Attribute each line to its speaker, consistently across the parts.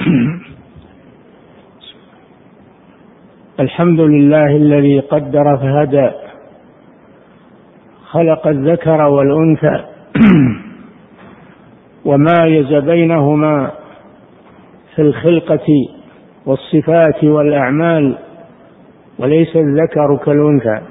Speaker 1: الحمد لله الذي قدر فهدى، خلق الذكر والأنثى ومايز بينهما في الخلقة والصفات والأعمال، وليس الذكر كالأنثى.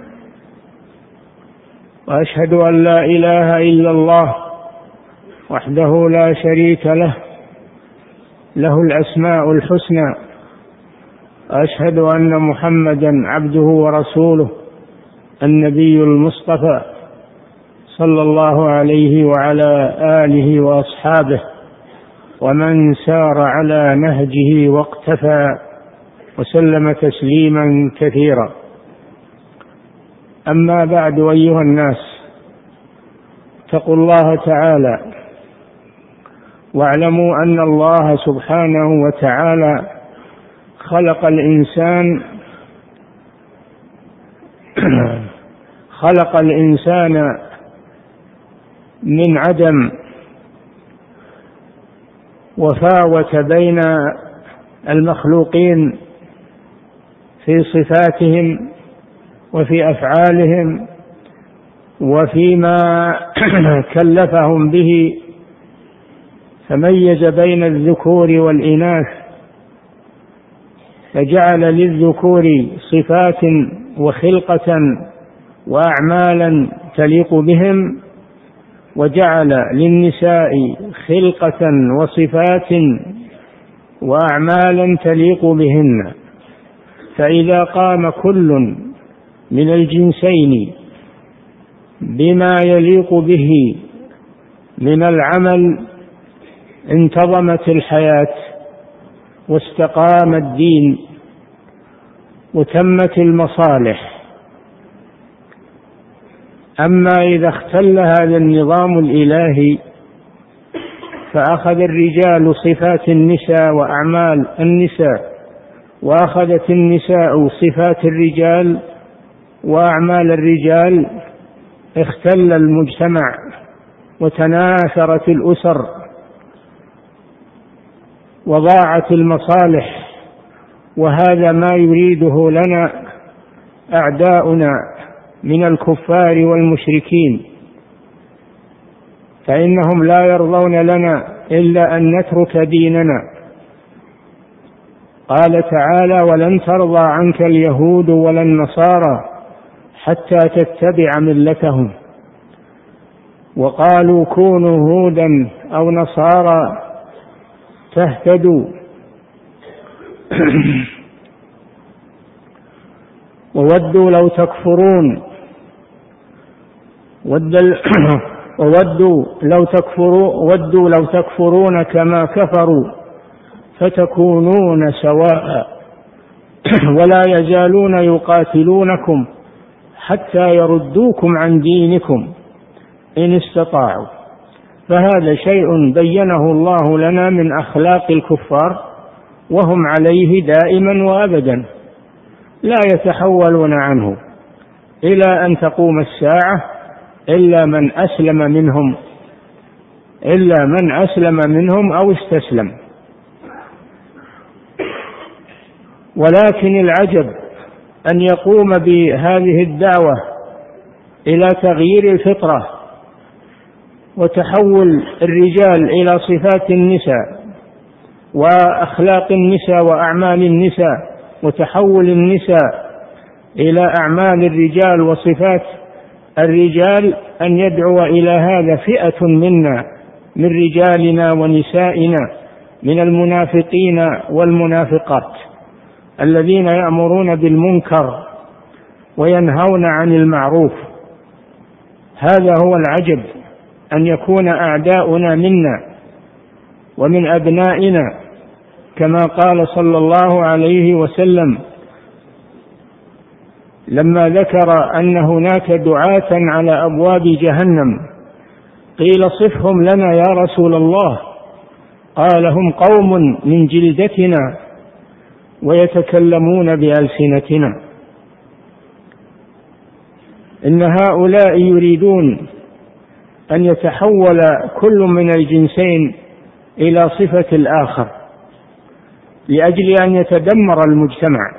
Speaker 1: وأشهد أن لا إله إلا الله وحده لا شريك له، له الأسماء الحسنى. أشهد أن محمدا عبده ورسوله النبي المصطفى صلى الله عليه وعلى آله وأصحابه ومن سار على نهجه واقتفى وسلم تسليما كثيرا. أما بعد، أيها الناس، اتقوا الله تعالى واعلموا أن الله سبحانه وتعالى خلق الإنسان من عدم، وفاوت بين المخلوقين في صفاتهم وفي أفعالهم وفيما كلفهم به، فميز بين الذكور والإناث، فجعل للذكور صفات وخلقة وأعمالا تليق بهم، وجعل للنساء خلقة وصفات وأعمالا تليق بهن. فإذا قام كل من الجنسين بما يليق به من العمل انتظمت الحياة واستقام الدين وتمت المصالح. أما إذا اختل هذا النظام الإلهي فأخذ الرجال صفات النساء وأعمال النساء، وأخذت النساء صفات الرجال وأعمال الرجال، اختل المجتمع وتناثرت الأسر وضاعت المصالح. وهذا ما يريده لنا أعداؤنا من الكفار والمشركين، فإنهم لا يرضون لنا إلا أن نترك ديننا. قال تعالى: ولن ترضى عنك اليهود ولا النصارى حتى تتبع ملتهم. وقالوا: كونوا هودا أو نصارى تهتدوا. وودوا لو تكفرون كما كفروا فتكونون سواء ولا يزالون يقاتلونكم حتى يردوكم عن دينكم إن استطاعوا. فهذا شيء بينه الله لنا من أخلاق الكفار، وهم عليه دائما وأبدا لا يتحولون عنه إلى أن تقوم الساعة إلا من أسلم منهم أو استسلم. ولكن العجب أن يقوم بهذه الدعوة إلى تغيير الفطرة وتحول الرجال إلى صفات النساء وأخلاق النساء وأعمال النساء، وتحول النساء إلى أعمال الرجال وصفات الرجال، أن يدعو إلى هذا فئة منا من رجالنا ونسائنا من المنافقين والمنافقات الذين يأمرون بالمنكر وينهون عن المعروف. هذا هو العجب، أن يكون أعداؤنا منا ومن أبنائنا، كما قال صلى الله عليه وسلم لما ذكر أن هناك دعاة على أبواب جهنم، قيل: صفهم لنا يا رسول الله. قال: هم قوم من جلدتنا ويتكلمون بألسنتنا. إن هؤلاء يريدون أن يتحول كل من الجنسين إلى صفة الآخر، لأجل أن يتدمر المجتمع،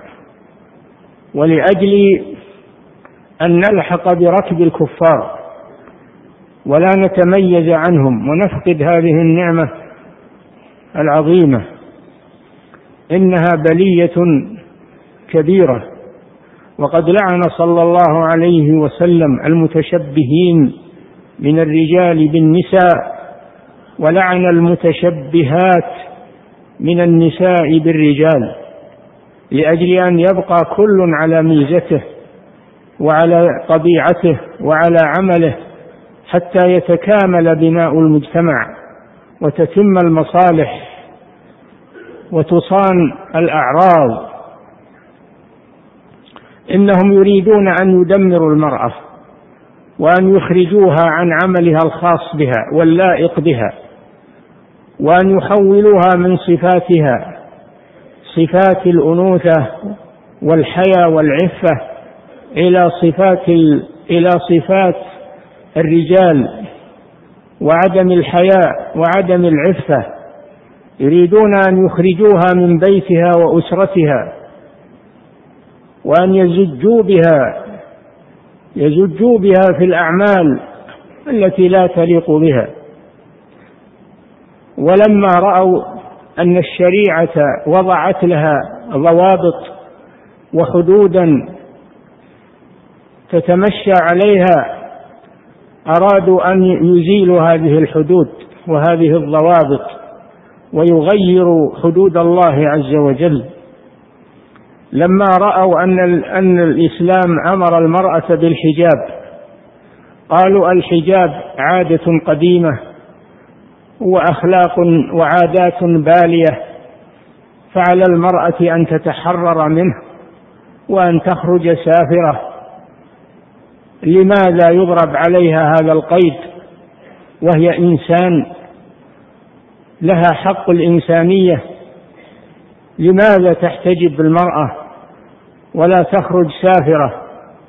Speaker 1: ولأجل أن نلحق بركب الكفار ولا نتميز عنهم ونفقد هذه النعمة العظيمة. إنها بلية كبيرة. وقد لعن صلى الله عليه وسلم المتشبهين من الرجال بالنساء، ولعن المتشبهات من النساء بالرجال، لأجل أن يبقى كل على ميزته وعلى طبيعته وعلى عمله، حتى يتكامل بناء المجتمع وتتم المصالح وتصان الأعراض. إنهم يريدون أن يدمروا المرأة وأن يخرجوها عن عملها الخاص بها واللائق بها، وأن يحولوها من صفاتها صفات الأنوثة والحياء والعفة إلى صفات الرجال وعدم الحياء وعدم العفة. يريدون أن يخرجوها من بيتها وأسرتها، وأن يزجوا بها في الأعمال التي لا تليق بها. ولما رأوا أن الشريعة وضعت لها ضوابط وحدودا تتمشى عليها، أرادوا أن يزيلوا هذه الحدود وهذه الضوابط ويغيروا حدود الله عز وجل. لما رأوا أن الإسلام أمر المرأة بالحجاب، قالوا الحجاب عادة قديمة وأخلاق وعادات بالية، فعلى المرأة أن تتحرر منه وأن تخرج سافرة. لماذا يضرب عليها هذا القيد وهي إنسان لها حق الإنسانية؟ لماذا تحتجب المرأة ولا تخرج سافرة؟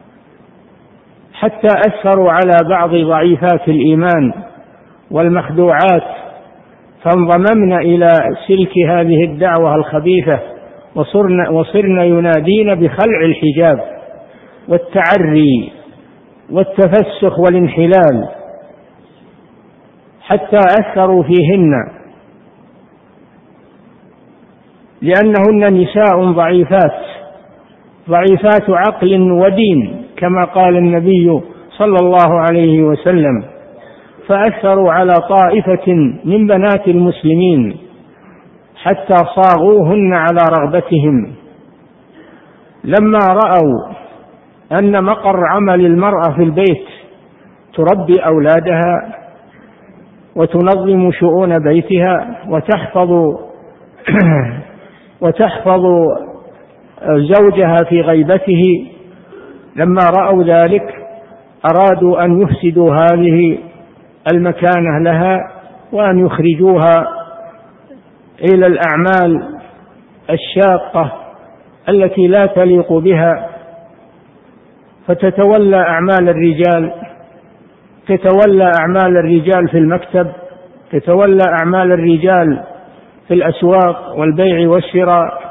Speaker 1: حتى أثروا على بعض ضعيفات الإيمان والمخدوعات، فانضممن إلى سلك هذه الدعوة الخبيثة، وصرن ينادين بخلع الحجاب والتعري والتفسخ والانحلال، حتى أثروا فيهن، لأنهن نساء ضعيفات عقل ودين كما قال النبي صلى الله عليه وسلم. فأثروا على طائفة من بنات المسلمين حتى صاغوهن على رغبتهم. لما رأوا أن مقر عمل المرأة في البيت تربي أولادها وتنظم شؤون بيتها وتحفظ زوجها في غيبته، لما رأوا ذلك أرادوا أن يفسدوا هذه المكانة لها وأن يخرجوها إلى الأعمال الشاقة التي لا تليق بها، فتتولى أعمال الرجال في المكتب، تتولى أعمال الرجال في الأسواق والبيع والشراء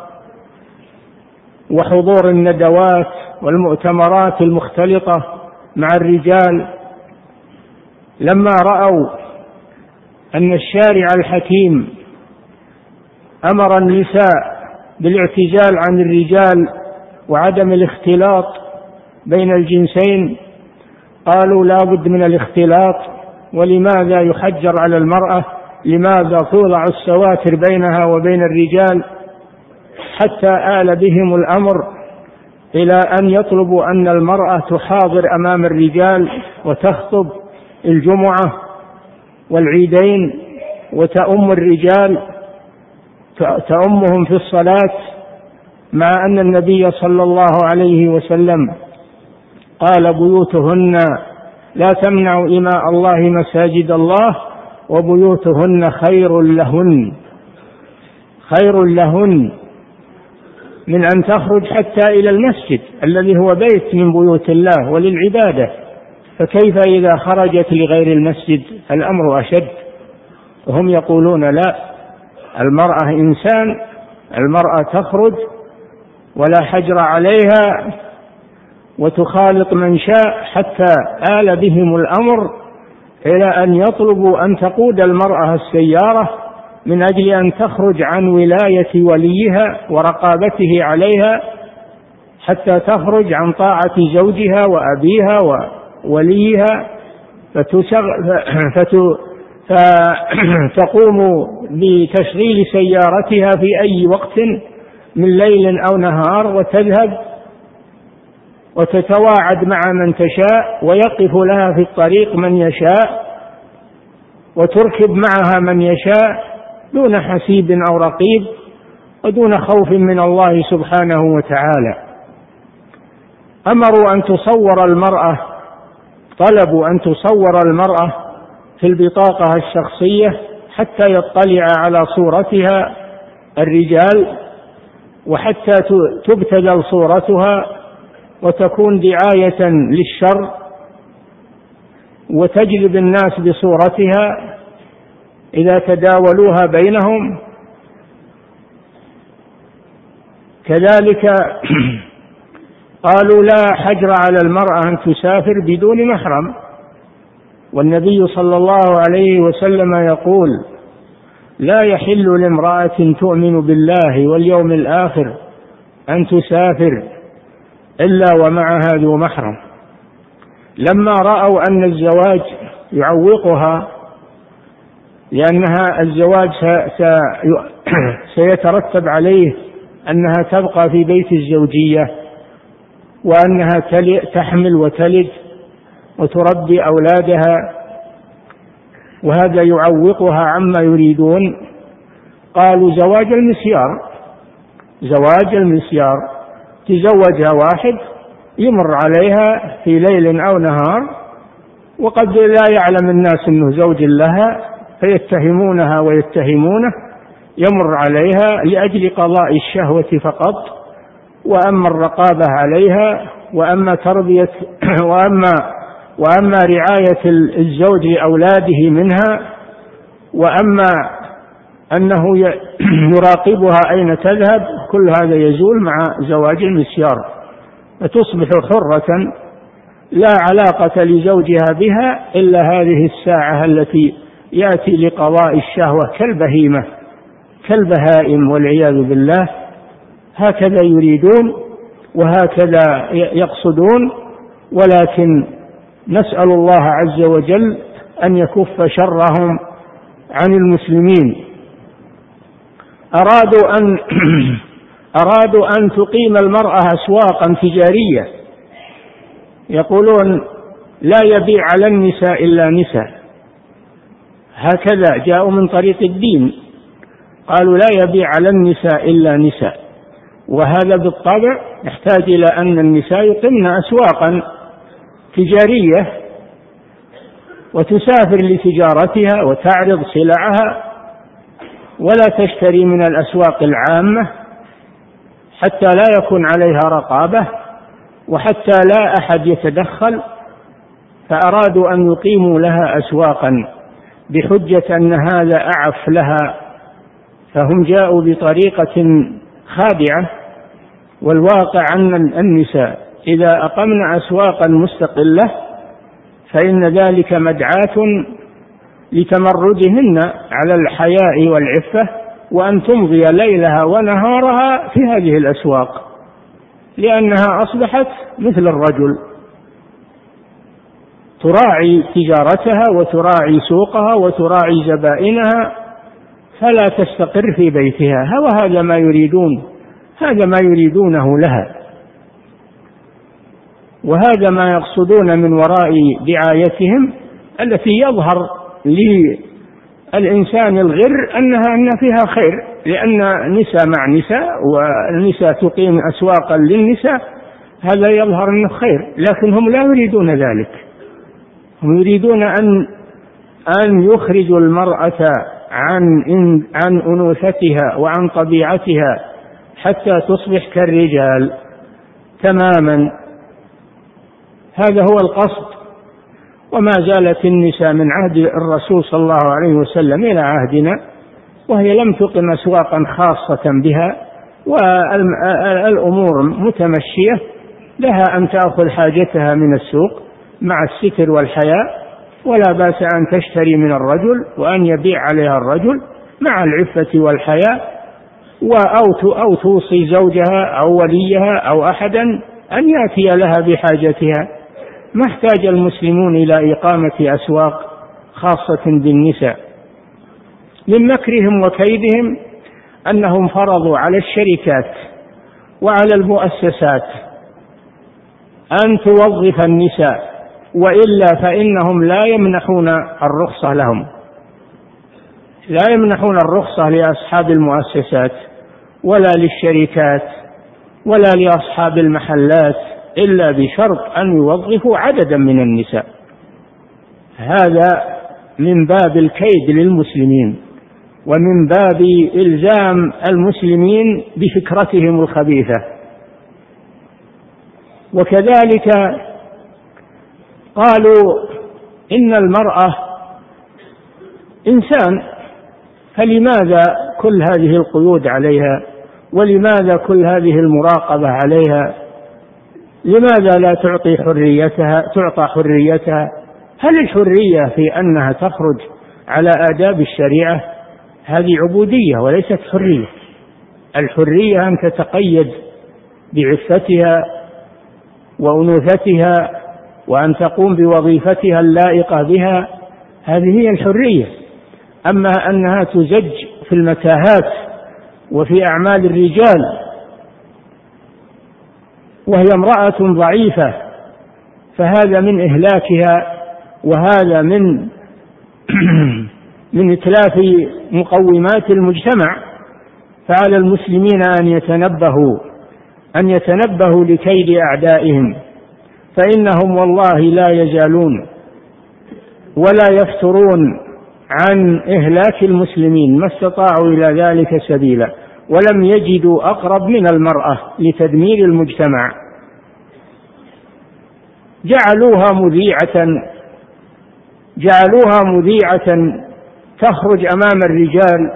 Speaker 1: وحضور الندوات والمؤتمرات المختلطة مع الرجال. لما رأوا أن الشارع الحكيم أمر النساء بالاعتزال عن الرجال وعدم الاختلاط بين الجنسين، قالوا لا بد من الاختلاط، ولماذا يحجر على المرأة؟ لماذا توضع السواتر بينها وبين الرجال؟ حتى آل بهم الأمر إلى أن يطلبوا أن المرأة تحاضر أمام الرجال وتخطب الجمعة والعيدين وتؤم الرجال، تؤمهم في الصلاة، مع أن النبي صلى الله عليه وسلم قال بيوتهن لا تمنعوا إماء الله مساجد الله وبيوتهن خير لهن من أن تخرج حتى إلى المسجد الذي هو بيت من بيوت الله وللعبادة، فكيف إذا خرجت لغير المسجد؟ الأمر أشد. وهم يقولون لا، المرأة إنسان المرأة تخرج ولا حجر عليها وتخالط من شاء، حتى آل بهم الأمر إلى أن يطلبوا أن تقود المرأة السيارة من أجل أن تخرج عن ولاية وليها ورقابته عليها، حتى تخرج عن طاعة زوجها وأبيها ووليها، فتقوم بتشغيل سيارتها في أي وقت من ليل أو نهار، وتذهب وتتواعد مع من تشاء، ويقف لها في الطريق من يشاء، وتركب معها من يشاء دون حسيب أو رقيب ودون خوف من الله سبحانه وتعالى. أمروا أن تصور المرأة، طلبوا أن تصور المرأة في البطاقة الشخصية حتى يطلع على صورتها الرجال، وحتى تبتذل صورتها وتكون دعاية للشر وتجلب الناس بصورتها إذا تداولوها بينهم. كذلك قالوا لا حجر على المرأة أن تسافر بدون محرم، والنبي صلى الله عليه وسلم يقول لا يحل لامرأة تؤمن بالله واليوم الآخر أن تسافر إلا ومعها ذو محرم. لما رأوا أن الزواج يعوقها، لأنها الزواج سيترتب عليه أنها تبقى في بيت الزوجية، وأنها تحمل وتلد وتربي أولادها، وهذا يعوقها عما يريدون، قالوا زواج المسيار، تزوجها واحد يمر عليها في ليل أو نهار وقد لا يعلم الناس أنه زوج لها فيتهمونها ويتهمونه، يمر عليها لأجل قضاء الشهوة فقط، وأما الرقابة عليها وأما تربية وأما رعاية الزوج لأولاده منها، وأما أنه يراقبها أين تذهب، كل هذا يزول مع زواج المسيار، فتصبح حرة لا علاقة لزوجها بها إلا هذه الساعة التي يأتي لقضاء الشهوة كالبهائم والعياذ بالله. هكذا يريدون وهكذا يقصدون، ولكن نسأل الله عز وجل أن يكف شرهم عن المسلمين. أرادوا أن تقيم المرأة أسواقا تجارية، يقولون لا يبيع على النساء إلا نساء، هكذا جاءوا من طريق الدين، قالوا لا يبيع على النساء إلا نساء، وهذا بالطبع يحتاج إلى أن النساء يقمن أسواقا تجارية وتسافر لتجارتها وتعرض سلعها، ولا تشتري من الأسواق العامة حتى لا يكون عليها رقابة وحتى لا أحد يتدخل. فأرادوا أن يقيموا لها أسواقا بحجة أن هذا أعف لها، فهم جاءوا بطريقة خادعة. والواقع أن النساء إذا أقمن أسواقا مستقلة فإن ذلك مدعاة لتمردهن على الحياء والعفة، وأن تمضي ليلها ونهارها في هذه الأسواق، لأنها أصبحت مثل الرجل، تراعي تجارتها وتراعي سوقها وتراعي زبائنها، فلا تستقر في بيتها. وهذا ما يريدون، هذا ما يريدونه لها، وهذا ما يقصدون من وراء دعايتهم التي يظهر للإنسان الغر أن فيها خير، لأن نساء مع نساء والنساء تقيم أسواقا للنساء، هذا يظهر أنه خير، لكن هم لا يريدون ذلك. هم يريدون أن يخرجوا المرأة عن أنوثتها وعن طبيعتها حتى تصبح كالرجال تماما. هذا هو القصد. وما زالت النساء من عهد الرسول صلى الله عليه وسلم إلى عهدنا وهي لم تقم أسواقا خاصة بها، والأمور متمشية، لها أن تأخذ حاجتها من السوق مع الستر والحياء، ولا بأس أن تشتري من الرجل وأن يبيع عليها الرجل مع العفة والحياء، أو توصي زوجها أو وليها أو أحدا أن يأتي لها بحاجتها. ما احتاج المسلمون إلى إقامة أسواق خاصة بالنساء. من مكرهم وكيدهم أنهم فرضوا على الشركات وعلى المؤسسات أن توظف النساء، وإلا فإنهم لا يمنحون الرخصة لهم، لا يمنحون الرخصة لأصحاب المؤسسات ولا للشركات ولا لأصحاب المحلات إلا بشرط أن يوظفوا عددا من النساء. هذا من باب الكيد للمسلمين، ومن باب إلزام المسلمين بفكرتهم الخبيثة. وكذلك قالوا إن المرأة إنسان، فلماذا كل هذه القيود عليها؟ ولماذا كل هذه المراقبة عليها؟ لماذا لا تعطى حريتها؟ هل الحرية في أنها تخرج على آداب الشريعة؟ هذه عبودية وليست حرية. الحرية أن تتقيد بعفتها وأنوثتها وأن تقوم بوظيفتها اللائقة بها، هذه هي الحرية. أما أنها تزج في المتاهات وفي أعمال الرجال وهي امرأة ضعيفة، فهذا من إهلاكها، وهذا من إتلاف مقومات المجتمع. فعلى المسلمين أن يتنبهوا لكيد أعدائهم، فإنهم والله لا يزالون ولا يفترون عن إهلاك المسلمين ما استطاعوا إلى ذلك سبيلا، ولم يجدوا أقرب من المرأة لتدمير المجتمع. جعلوها مذيعة تخرج أمام الرجال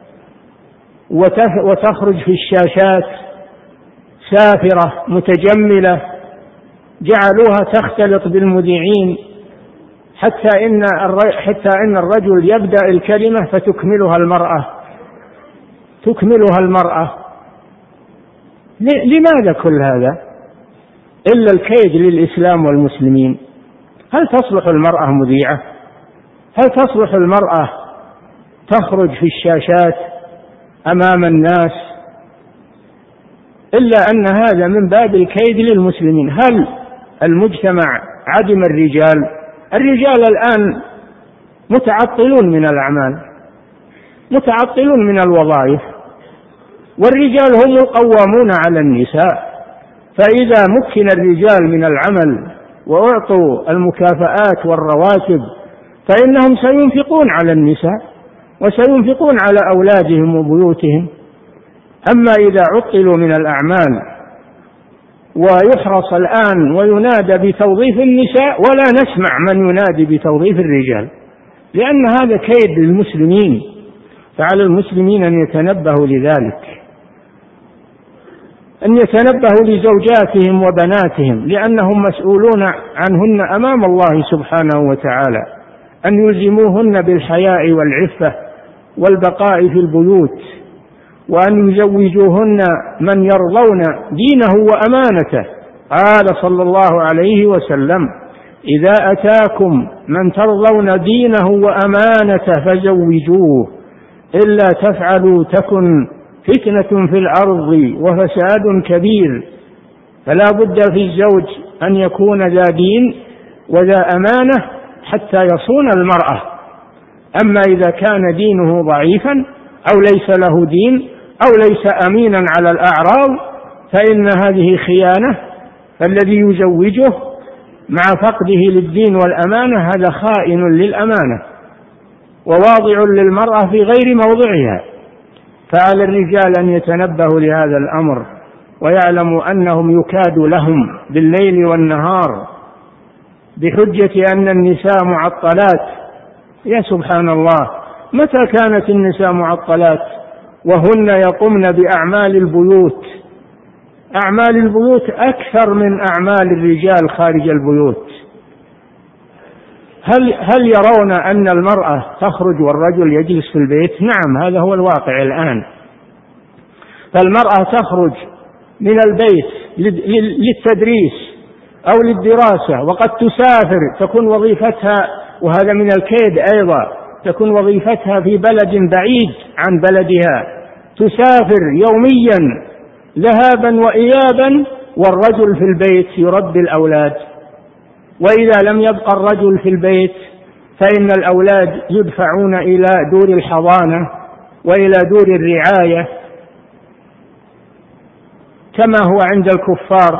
Speaker 1: وتخرج في الشاشات سافرة متجملة، جعلوها تختلط بالمذيعين حتى إن الرجل يبدأ الكلمة فتكملها المرأة. لماذا كل هذا؟ إلا الكيد للإسلام والمسلمين. هل تصلح المرأة مذيعة؟ هل تصلح المرأة تخرج في الشاشات أمام الناس؟ إلا أن هذا من باب الكيد للمسلمين. هل المجتمع عدم الرجال؟ الرجال الآن متعطلون من الأعمال، متعطلون من الوظائف، والرجال هم القوامون على النساء. فإذا مكن الرجال من العمل وأعطوا المكافآت والرواتب فإنهم سينفقون على النساء وسينفقون على أولادهم وبيوتهم. أما إذا عطلوا من الأعمال ويحرص الآن وينادى بتوظيف النساء ولا نسمع من ينادي بتوظيف الرجال، لأن هذا كيد للمسلمين. فعلى المسلمين أن يتنبهوا لذلك، أن يتنبهوا لزوجاتهم وبناتهم، لأنهم مسؤولون عنهن أمام الله سبحانه وتعالى، أن يلزموهن بالحياء والعفة والبقاء في البيوت، وأن يزوجوهن من يرضون دينه وأمانته. قال صلى الله عليه وسلم: إذا أتاكم من ترضون دينه وأمانته فزوجوه، إلا تفعلوا تكن فتنة في الأرض وفساد كبير. فلا بد في الزوج أن يكون ذا دين وذا أمانة حتى يصون المرأة. أما إذا كان دينه ضعيفا أو ليس له دين أو ليس أمينا على الأعراض فإن هذه خيانة، فالذي يزوجه مع فقده للدين والأمانة هذا خائن للأمانة وواضع للمرأة في غير موضعها. فعلى الرجال أن يتنبهوا لهذا الأمر ويعلموا أنهم يكاد لهم بالليل والنهار بحجة أن النساء معطلات. يا سبحان الله، متى كانت النساء معطلات وهن يقمن بأعمال البيوت؟ أعمال البيوت أكثر من أعمال الرجال خارج البيوت. هل يرون أن المرأة تخرج والرجل يجلس في البيت؟ نعم، هذا هو الواقع الآن. فالمرأة تخرج من البيت للتدريس أو للدراسة، وقد تسافر، تكون وظيفتها، وهذا من الكيد أيضا، تكون وظيفتها في بلد بعيد عن بلدها، تسافر يوميا ذهابا وإيابا، والرجل في البيت يربي الأولاد. وإذا لم يبقى الرجل في البيت فإن الأولاد يدفعون إلى دور الحضانة وإلى دور الرعاية، كما هو عند الكفار.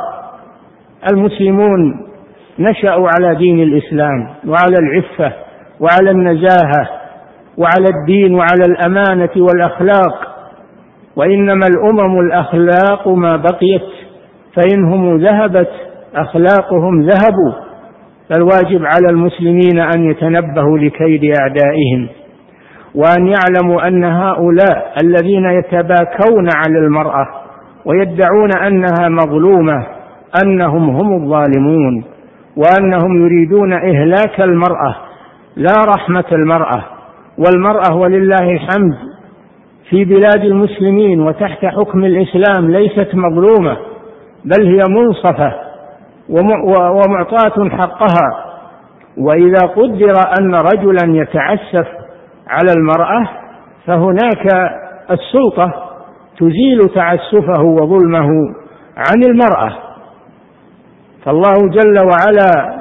Speaker 1: المسلمون نشأوا على دين الإسلام وعلى العفة وعلى النزاهة وعلى الدين وعلى الأمانة والأخلاق، وإنما الأمم الأخلاق ما بقيت، فإنهم ذهبت أخلاقهم ذهبوا. فالواجب على المسلمين أن يتنبهوا لكيد أعدائهم، وأن يعلموا أن هؤلاء الذين يتباكون على المرأة ويدعون أنها مظلومة أنهم هم الظالمون، وأنهم يريدون إهلاك المرأة، لا رحمة المرأة. والمرأة ولله الحمد في بلاد المسلمين وتحت حكم الإسلام ليست مظلومة، بل هي منصفة ومعطاة حقها. وإذا قدر أن رجلا يتعسف على المرأة فهناك السلطة تزيل تعسفه وظلمه عن المرأة. فالله جل وعلا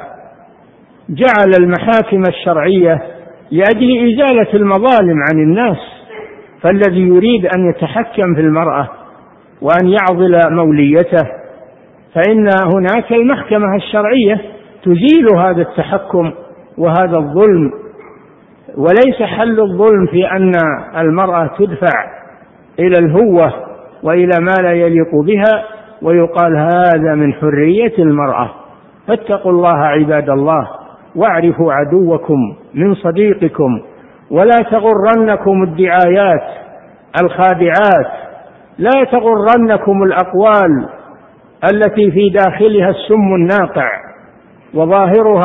Speaker 1: جعل المحاكم الشرعية لأجل إزالة المظالم عن الناس، فالذي يريد أن يتحكم في المرأة وأن يعضل موليته فإن هناك المحكمة الشرعية تزيل هذا التحكم وهذا الظلم. وليس حل الظلم في أن المرأة تدفع إلى الهوة وإلى ما لا يليق بها ويقال هذا من حرية المرأة. فاتقوا الله عباد الله، واعرفوا عدوكم من صديقكم، ولا تغرنكم الدعايات الخادعات، لا تغرنكم الأقوال التي في داخلها السم الناقع وظاهرها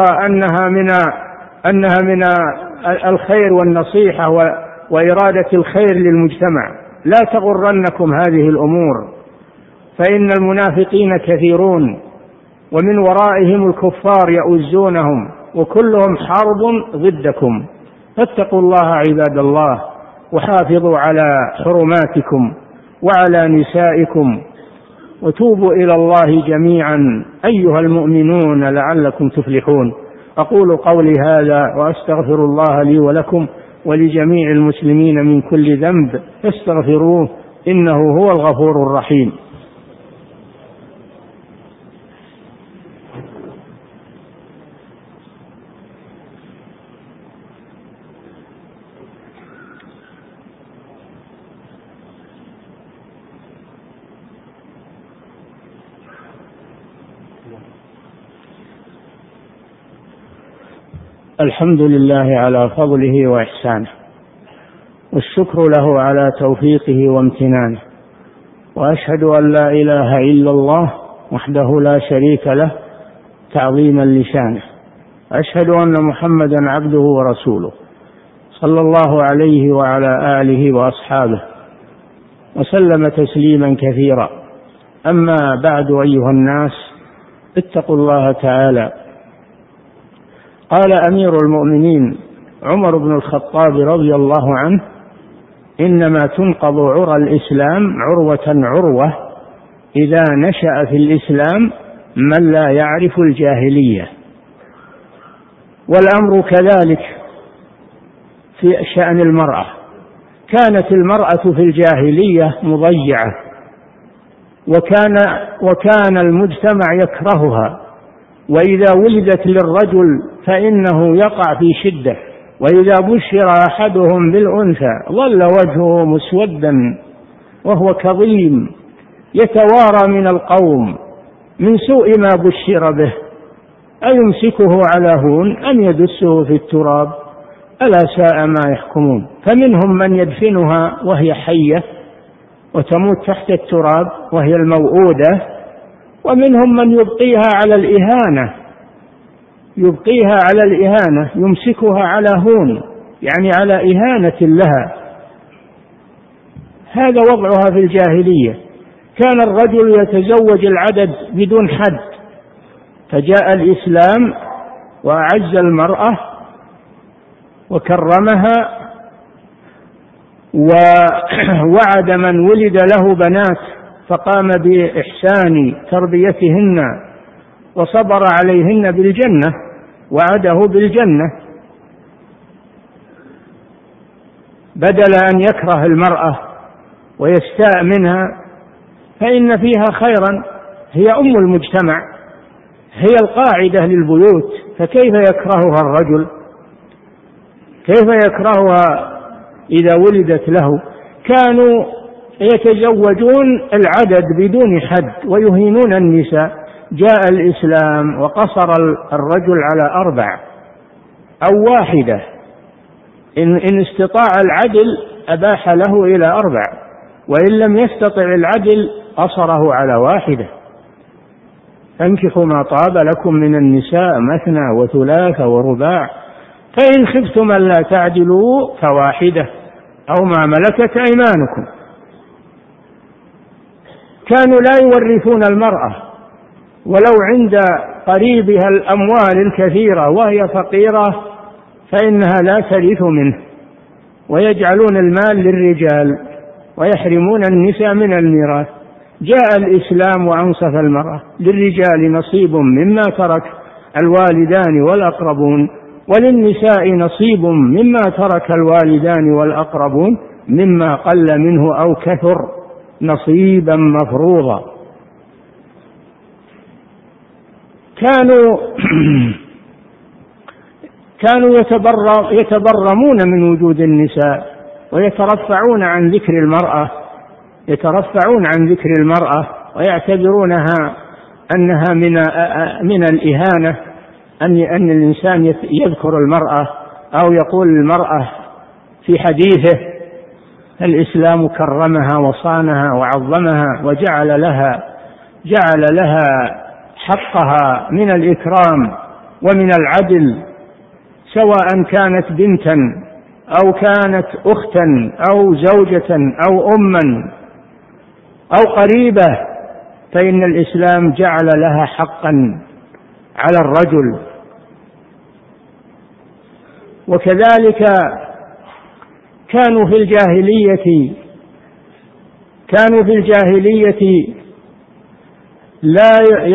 Speaker 1: أنها من الخير والنصيحة وإرادة الخير للمجتمع. لا تغرنكم هذه الأمور، فإن المنافقين كثيرون ومن ورائهم الكفار يؤزونهم، وكلهم حرب ضدكم. فاتقوا الله عباد الله، وحافظوا على حرماتكم وعلى نسائكم، وتوبوا إلى الله جميعا أيها المؤمنون لعلكم تفلحون. أقول قولي هذا وأستغفر الله لي ولكم ولجميع المسلمين من كل ذنب، فاستغفروه إنه هو الغفور الرحيم. الحمد لله على فضله وإحسانه، والشكر له على توفيقه وامتنانه، وأشهد أن لا إله إلا الله وحده لا شريك له تعظيما لشانه، أشهد أن محمدا عبده ورسوله صلى الله عليه وعلى آله وأصحابه وسلم تسليما كثيرا. أما بعد أيها الناس، اتقوا الله تعالى. قال أمير المؤمنين عمر بن الخطاب رضي الله عنه: إنما تنقض عرى الإسلام عروة عروة إذا نشأ في الإسلام من لا يعرف الجاهلية. والأمر كذلك في شأن المرأة. كانت المرأة في الجاهلية مضيعة، وكان المجتمع يكرهها، وإذا ولدت للرجل فإنه يقع في شدة، وإذا بشر أحدهم بالأنثى ظل وجهه مسودا وهو كظيم يتوارى من القوم من سوء ما بشر به، أيمسكه على هون أم يدسه في التراب ألا ساء ما يحكمون. فمنهم من يدفنها وهي حية وتموت تحت التراب وهي الموؤودة، ومنهم من يبقيها على الإهانة، يمسكها على هون، يعني على إهانة لها. هذا وضعها في الجاهلية. كان الرجل يتزوج العدد بدون حد، فجاء الإسلام وأعز المرأة وكرمها، ووعد من ولد له بنات فقام بإحسان تربيتهن وصبر عليهن بالجنة، وعده بالجنة، بدل أن يكره المرأة ويستاء منها، فإن فيها خيرا. هي أم المجتمع، هي القاعدة للبيوت، فكيف يكرهها الرجل؟ كيف يكرهها إذا ولدت له؟ كانوا يتزوجون العدد بدون حد ويهينون النساء. جاء الإسلام وقصر الرجل على 4 أو 1، إن استطاع العدل أباح له إلى 4، وإن لم يستطع العدل قصره على 1. فانكحوا ما طاب لكم من النساء مثنى وثلاث ورباع، فإن خفتم ألا تعدلوا فواحدة أو ما ملكت أيمانكم. كانوا لا يورثون المرأة، ولو عند قريبها الأموال الكثيرة وهي فقيرة فإنها لا ترث منه، ويجعلون المال للرجال ويحرمون النساء من الميراث. جاء الإسلام وأنصف المرأة، للرجال نصيب مما ترك الوالدان والأقربون، وللنساء نصيب مما ترك الوالدان والأقربون مما قل منه أو كثر نصيبا مفروضا. كانوا يتبرمون من وجود النساء ويترفعون عن ذكر المرأة، ويعتبرونها أنها من الإهانة أن الإنسان يذكر المرأة أو يقول المرأة في حديثه. الإسلام كرمها وصانها وعظمها وجعل لها حقها من الإكرام ومن العدل، سواء كانت بنتا أو كانت أختا أو زوجة أو أما أو قريبة، فإن الإسلام جعل لها حقا على الرجل. وكذلك كانوا في الجاهلية لا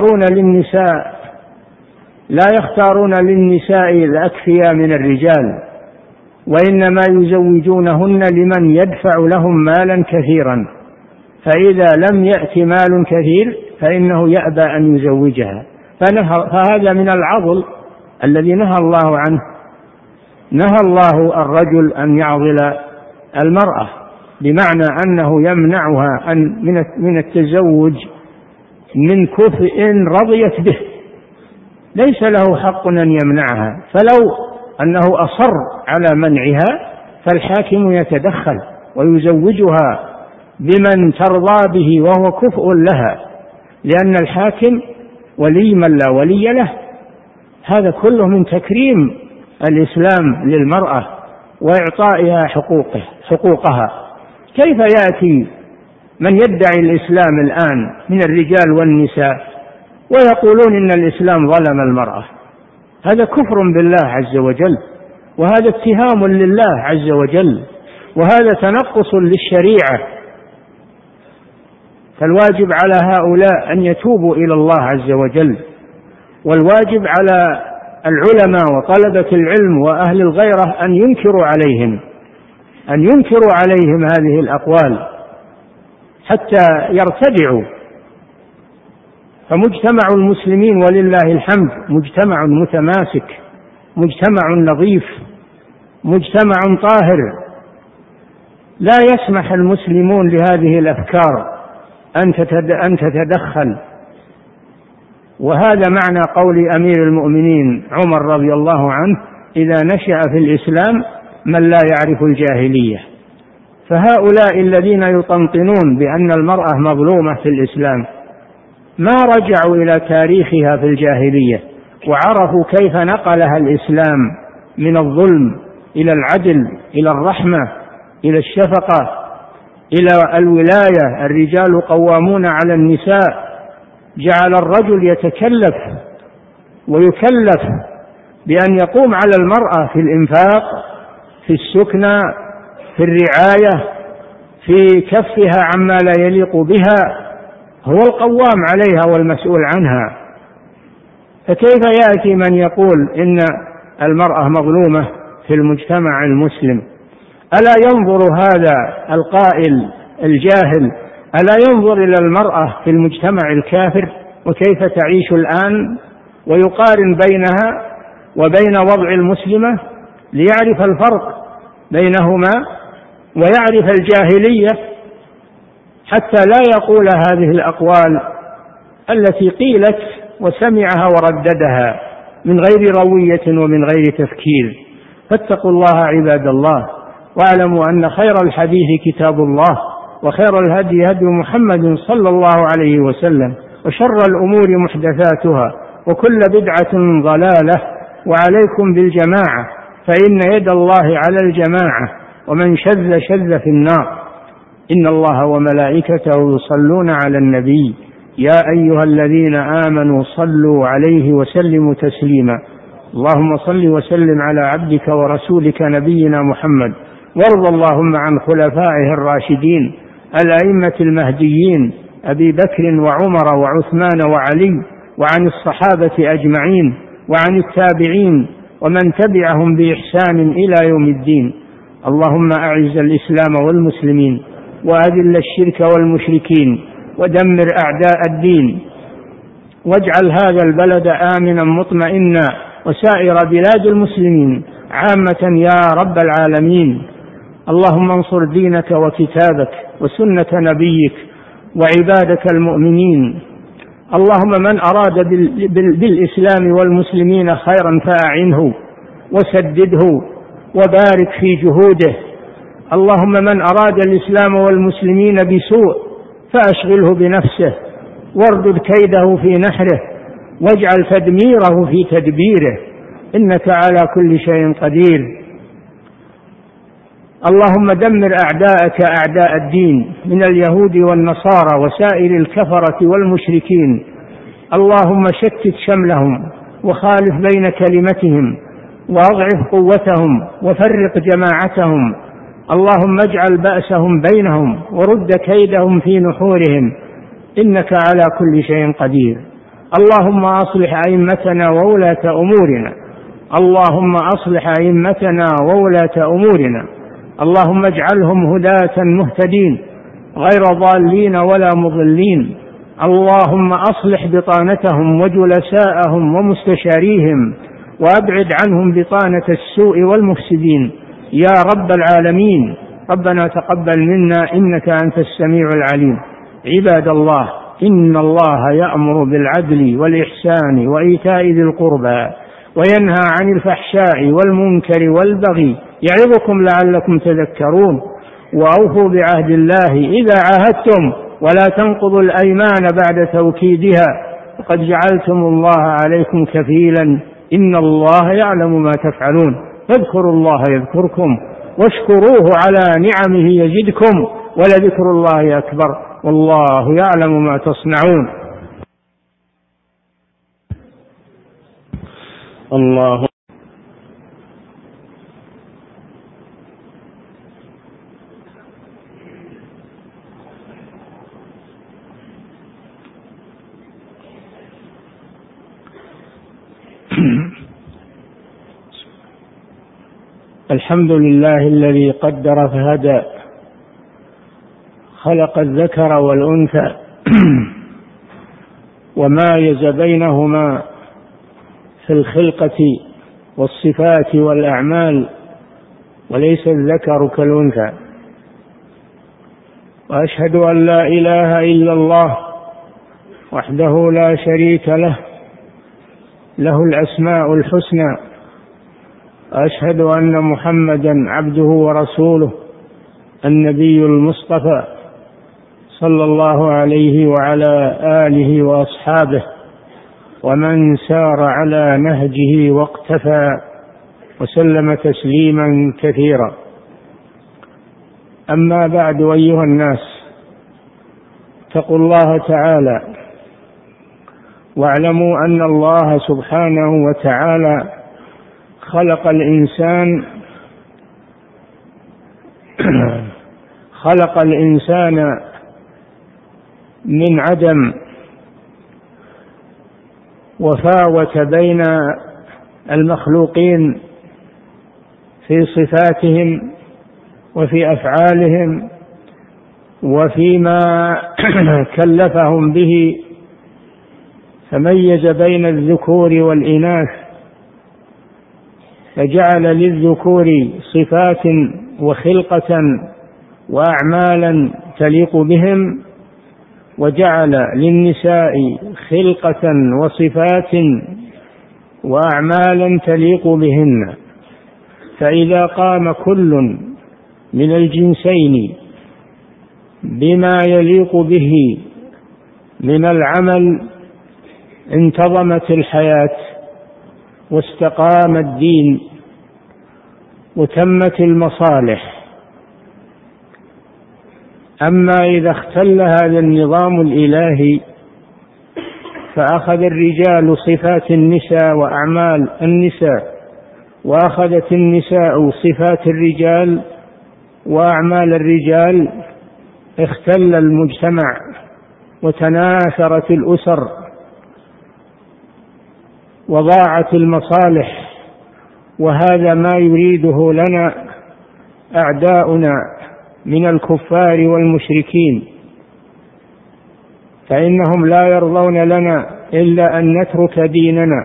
Speaker 1: يختارون للنساء الأكفياء من الرجال، وإنما يزوجونهن لمن يدفع لهم مالا كثيرا، فإذا لم يأتي مال كثير فإنه يأبى أن يزوجها. فهذا من العضل الذي نهى الله عنه. نهى الله الرجل أن يعضل المرأة، بمعنى أنه يمنعها من التزوج من كفء رضيت به، ليس له حق أن يمنعها. فلو أنه أصر على منعها فالحاكم يتدخل ويزوجها بمن ترضى به وهو كفء لها، لأن الحاكم ولي من لا ولي له. هذا كله من تكريم الإسلام للمرأة وإعطائها حقوقها. كيف يأتي من يدعي الإسلام الآن من الرجال والنساء ويقولون إن الإسلام ظلم المرأة؟ هذا كفر بالله عز وجل، وهذا اتهام لله عز وجل، وهذا تنقص للشريعة. فالواجب على هؤلاء أن يتوبوا إلى الله عز وجل، والواجب على العلماء وطلبة العلم وأهل الغيرة أن ينكروا عليهم هذه الأقوال حتى يرتدعوا. فمجتمع المسلمين ولله الحمد مجتمع متماسك، مجتمع نظيف، مجتمع طاهر، لا يسمح المسلمون لهذه الأفكار أن تتدخل. وهذا معنى قول أمير المؤمنين عمر رضي الله عنه: إذا نشأ في الإسلام من لا يعرف الجاهلية. فهؤلاء الذين يطنطنون بأن المرأة مظلومة في الإسلام ما رجعوا إلى تاريخها في الجاهلية وعرفوا كيف نقلها الإسلام من الظلم إلى العدل، إلى الرحمة، إلى الشفقة، إلى الولاية. الرجال قوامون على النساء. جعل الرجل يتكلف ويكلف بأن يقوم على المرأة في الإنفاق، في السكنى، في الرعاية، في كفها عما لا يليق بها، هو القوام عليها والمسؤول عنها. فكيف يأتي من يقول إن المرأة مظلومة في المجتمع المسلم؟ ألا ينظر هذا القائل الجاهل، ألا ينظر إلى المرأة في المجتمع الكافر وكيف تعيش الآن ويقارن بينها وبين وضع المسلمة ليعرف الفرق بينهما ويعرف الجاهلية، حتى لا يقول هذه الأقوال التي قيلت وسمعها ورددها من غير روية ومن غير تفكير. فاتقوا الله عباد الله، واعلموا أن خير الحديث كتاب الله، وخير الهدي هدي محمد صلى الله عليه وسلم، وشر الأمور محدثاتها، وكل بدعة ضلالة. وعليكم بالجماعة، فإن يد الله على الجماعة، ومن شذ شذ في النار. إن الله وملائكته يصلون على النبي يا أيها الذين آمنوا صلوا عليه وسلموا تسليما. اللهم صل وسلم على عبدك ورسولك نبينا محمد، وارض اللهم عن خلفائه الراشدين الأئمة المهديين أبي بكر وعمر وعثمان وعلي، وعن الصحابة أجمعين، وعن التابعين ومن تبعهم بإحسان إلى يوم الدين. اللهم أعز الإسلام والمسلمين، وأذل الشرك والمشركين، ودمر أعداء الدين، واجعل هذا البلد آمنا مطمئنا، وسائر بلاد المسلمين عامة يا رب العالمين. اللهم انصر دينك وكتابك وسنة نبيك وعبادك المؤمنين. اللهم من أراد بالإسلام والمسلمين خيرا فأعنه وسدده وبارك في جهوده. اللهم من أراد الإسلام والمسلمين بسوء فأشغله بنفسه، واردد كيده في نحره، واجعل تدميره في تدبيره، إنك على كل شيء قدير. اللهم دمر أعداءك أعداء الدين من اليهود والنصارى وسائر الكفرة والمشركين. اللهم شتت شملهم وخالف بين كلمتهم وأضعف قوتهم وفرق جماعتهم. اللهم اجعل بأسهم بينهم ورد كيدهم في نحورهم، إنك على كل شيء قدير. اللهم أصلح أئمتنا وولاة أمورنا، اللهم أصلح أئمتنا وولاة أمورنا، اللهم اجعلهم هداة مهتدين غير ضالين ولا مضلين. اللهم أصلح بطانتهم وجلساءهم ومستشاريهم، وأبعد عنهم بطانة السوء والمفسدين يا رب العالمين. ربنا تقبل منا إنك أنت السميع العليم. عباد الله، إن الله يأمر بالعدل والإحسان وإيتاء ذي القربى وينهى عن الفحشاء والمنكر والبغي يعظكم لعلكم تذكرون. وأوفوا بعهد الله إذا عاهدتم، ولا تنقضوا الأيمان بعد توكيدها، وقد جعلتم الله عليكم كفيلا، إن الله يعلم ما تفعلون. فاذكروا الله يذكركم، واشكروه على نعمه يزدكم، ولذكر الله أكبر، والله يعلم ما تصنعون. الله الحمد لله الذي قدر فهدى، خلق الذكر والأنثى ومايز بينهما في الخلقة والصفات والأعمال، وليس الذكر كالأنثى. وأشهد أن لا إله إلا الله وحده لا شريك له، له الأسماء الحسنى، وأشهد أن محمدا عبده ورسوله النبي المصطفى صلى الله عليه وعلى آله وأصحابه ومن سار على نهجه واقتفى وسلم تسليما كثيرا. أما بعد، أيها الناس، اتقوا الله تعالى واعلموا أن الله سبحانه وتعالى خلق الإنسان من عدم، وفاوت بين المخلوقين في صفاتهم وفي أفعالهم وفيما كلفهم به، فميز بين الذكور والإناث، فجعل للذكور صفات وخلقة وأعمالا تليق بهم، وجعل للنساء خلقة وصفات وأعمالا تليق بهن. فإذا قام كل من الجنسين بما يليق به من العمل انتظمت الحياة واستقام الدين وتمت المصالح. أما إذا اختل هذا النظام الإلهي فأخذ الرجال صفات النساء وأعمال النساء، وأخذت النساء صفات الرجال وأعمال الرجال، اختل المجتمع وتناثرت الأسر وضاعت المصالح. وهذا ما يريده لنا أعداؤنا من الكفار والمشركين، فإنهم لا يرضون لنا إلا أن نترك ديننا.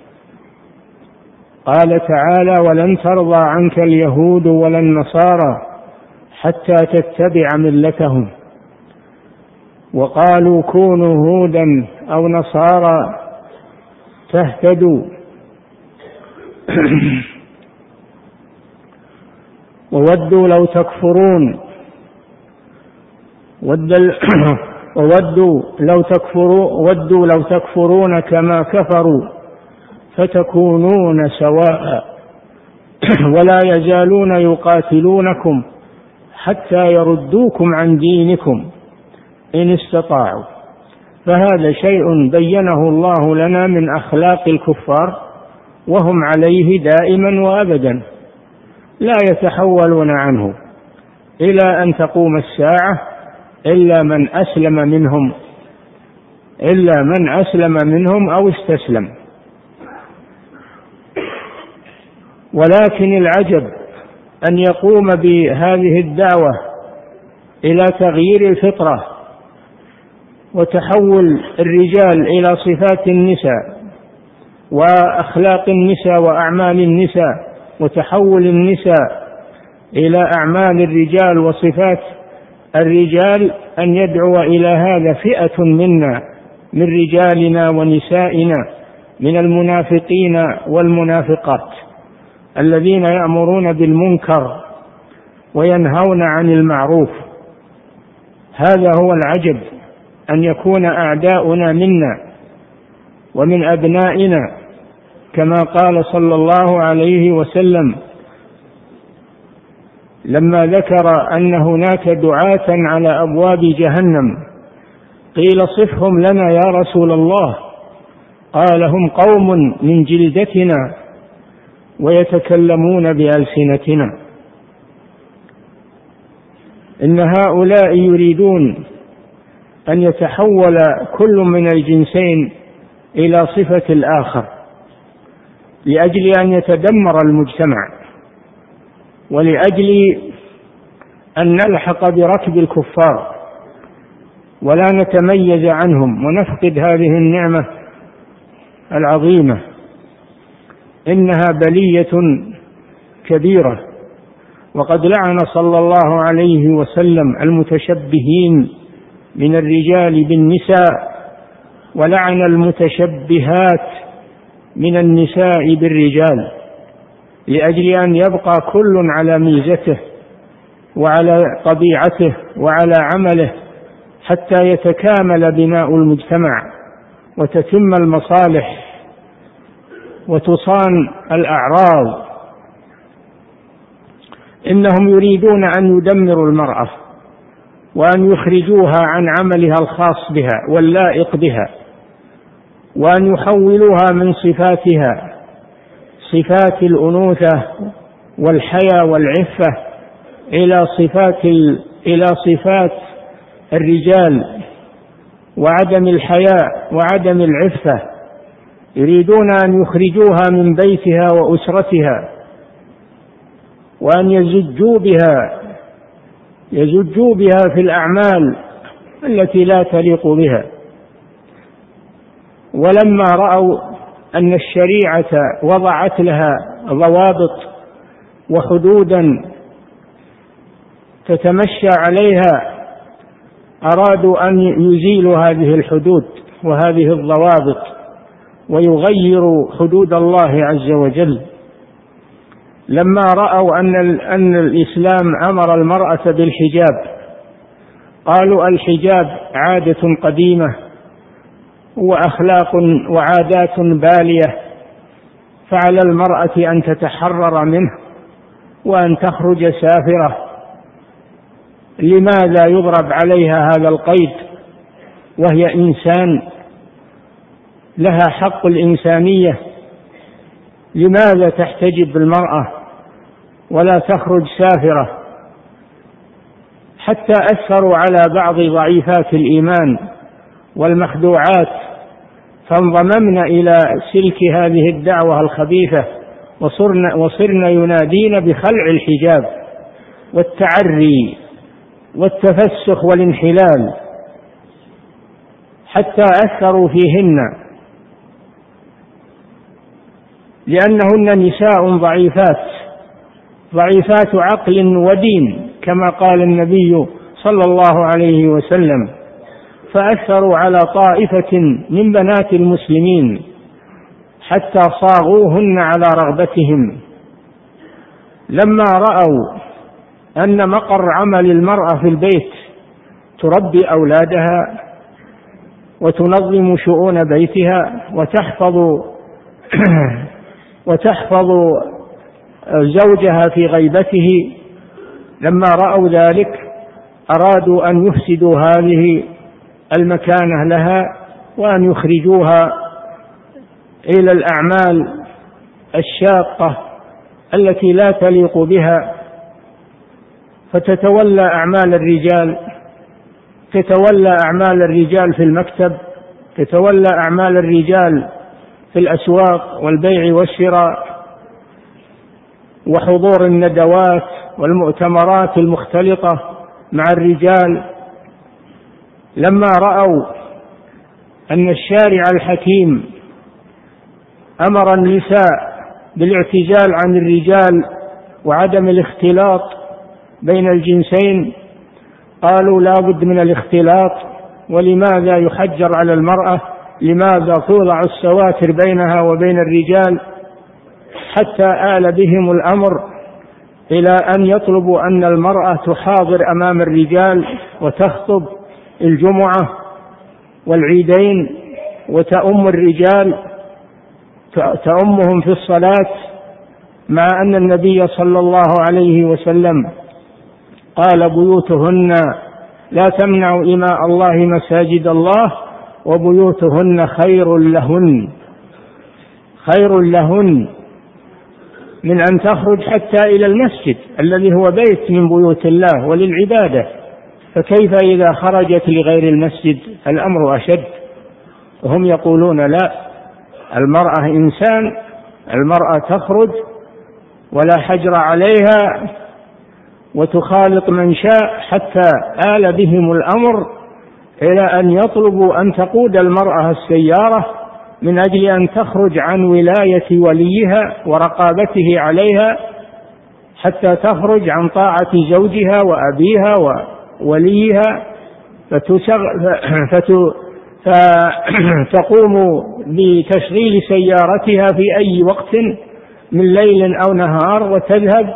Speaker 1: قال تعالى: ولن ترضى عنك اليهود ولا النصارى حتى تتبع ملتهم. وقالوا: كونوا هودا أو نصارى تهتدوا. وودوا لو تكفرون كما كفروا فتكونون سواء ولا يزالون يقاتلونكم حتى يردوكم عن دينكم إن استطاعوا. فهذا شيء بينه الله لنا من أخلاق الكفار، وهم عليه دائما وأبدا لا يتحولون عنه إلى أن تقوم الساعة إلا من أسلم منهم أو استسلم. ولكن العجب أن يقوم بهذه الدعوة إلى تغيير الفطرة وتحول الرجال إلى صفات النساء وأخلاق النساء وأعمال النساء، وتحول النساء إلى أعمال الرجال وصفات الرجال، أن يدعو إلى هذا فئة منا من رجالنا ونسائنا من المنافقين والمنافقات الذين يأمرون بالمنكر وينهون عن المعروف. هذا هو العجب، أن يكون أعداؤنا منا ومن أبنائنا، كما قال صلى الله عليه وسلم لما ذكر أن هناك دعاة على أبواب جهنم، قيل: صفهم لنا يا رسول الله. قال: هم قوم من جلدتنا ويتكلمون بألسنتنا. إن هؤلاء يريدون أن يتحول كل من الجنسين إلى صفة الآخر لأجل أن يتدمر المجتمع، ولأجل أن نلحق بركب الكفار ولا نتميز عنهم ونفقد هذه النعمة العظيمة. إنها بلية كبيرة، وقد لعن صلى الله عليه وسلم المتشبهين من الرجال بالنساء، ولعن المتشبهات من النساء بالرجال. لأجل أن يبقى كل على ميزته وعلى طبيعته وعلى عمله، حتى يتكامل بناء المجتمع وتتم المصالح وتصان الأعراض. إنهم يريدون أن يدمروا المرأة وأن يخرجوها عن عملها الخاص بها واللائق بها، وأن يحولوها من صفاتها، صفات الأنوثة والحياة والعفة، إلى صفات الرجال وعدم الحياء وعدم العفة. يريدون أن يخرجوها من بيتها وأسرتها، وأن يزجوا بها في الأعمال التي لا تليق بها. ولما رأوا أن الشريعة وضعت لها ضوابط وحدودا تتمشى عليها، أرادوا أن يزيلوا هذه الحدود وهذه الضوابط ويغيروا حدود الله عز وجل. لما رأوا أن الإسلام أمر المرأة بالحجاب، قالوا الحجاب عادة قديمة وأخلاق وعادات بالية، فعلى المرأة أن تتحرر منه وأن تخرج سافرة. لماذا يضرب عليها هذا القيد وهي إنسان لها حق الإنسانية؟ لماذا تحتجب المرأة ولا تخرج سافرة؟ حتى أثروا على بعض ضعيفات الإيمان والمخدوعات، فانضممن إلى سلك هذه الدعوة الخبيثة، وصرن ينادين بخلع الحجاب والتعري والتفسخ والانحلال، حتى أثروا فيهن، لأنهن نساء ضعيفات عقل ودين كما قال النبي صلى الله عليه وسلم. فأثروا على طائفة من بنات المسلمين حتى صاغوهن على رغبتهم. لما رأوا أن مقر عمل المرأة في البيت تربي أولادها وتنظم شؤون بيتها وتحفظ زوجها في غيبته، لما رأوا ذلك أرادوا أن يفسدوا هذه المكانة لها وأن يخرجوها إلى الأعمال الشاقة التي لا تليق بها، فتتولى أعمال الرجال في المكتب، تتولى أعمال الرجال في الأسواق والبيع والشراء وحضور الندوات والمؤتمرات المختلطة مع الرجال. لما رأوا أن الشارع الحكيم أمر النساء بالاعتزال عن الرجال وعدم الاختلاط بين الجنسين، قالوا لا بد من الاختلاط، ولماذا يحجر على المرأة؟ لماذا توضع السواتر بينها وبين الرجال؟ حتى آل بهم الأمر إلى أن يطلبوا أن المرأة تحاضر أمام الرجال وتخطب الجمعة والعيدين وتأم الرجال، تأمهم في الصلاة، مع أن النبي صلى الله عليه وسلم قال بيوتهن لا تمنعوا إماء الله مساجد الله وبيوتهن خير لهن من أن تخرج حتى إلى المسجد الذي هو بيت من بيوت الله وللعبادة، فكيف إذا خرجت لغير المسجد؟ الأمر أشد. وهم يقولون لا، المرأة إنسان، المرأة تخرج ولا حجر عليها وتخالط من شاء، حتى آل بهم الأمر إلى أن يطلبوا أن تقود المرأة السيارة من أجل أن تخرج عن ولاية وليها ورقابته عليها، حتى تخرج عن طاعة زوجها وأبيها ووليها، فتقوم بتشغيل سيارتها في أي وقت من ليل أو نهار وتذهب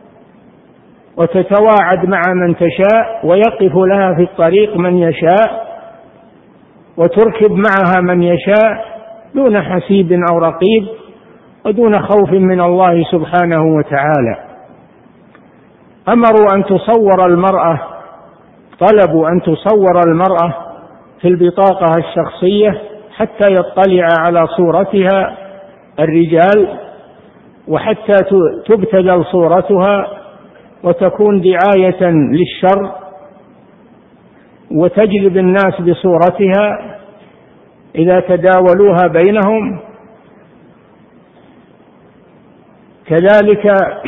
Speaker 1: وتتواعد مع من تشاء، ويقف لها في الطريق من يشاء، وتركب معها من يشاء دون حسيب أو رقيب ودون خوف من الله سبحانه وتعالى. أمروا أن تصور المرأة، طلبوا أن تصور المرأة في البطاقة الشخصية حتى يطلع على صورتها الرجال، وحتى تبتذل صورتها وتكون دعاية للشر وتجلب الناس بصورتها إذا تداولوها بينهم. كذلك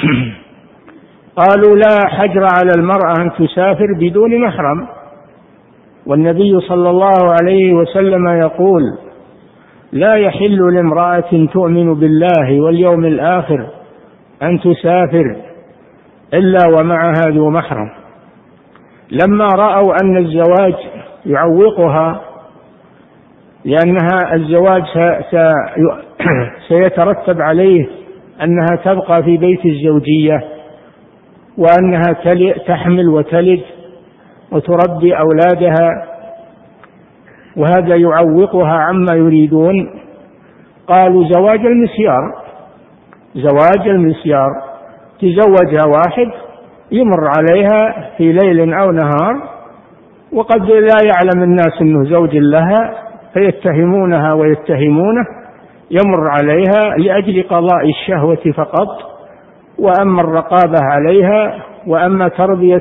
Speaker 1: قالوا لا حجر على المرأة أن تسافر بدون محرم، والنبي صلى الله عليه وسلم يقول لا يحل لامرأة تؤمن بالله واليوم الآخر أن تسافر إلا ومعها ذو محرم. لما رأوا أن الزواج يعوقها، لأنها الزواج سيترتب عليه أنها تبقى في بيت الزوجية، وأنها تحمل وتلد وتربي أولادها، وهذا يعوقها عما يريدون، قالوا زواج المسيار، تزوجها واحد يمر عليها في ليل أو نهار وقد لا يعلم الناس أنه زوج لها فيتهمونها ويتهمونه، يمر عليها لأجل قضاء الشهوة فقط، وأما الرقابة عليها وأما تربية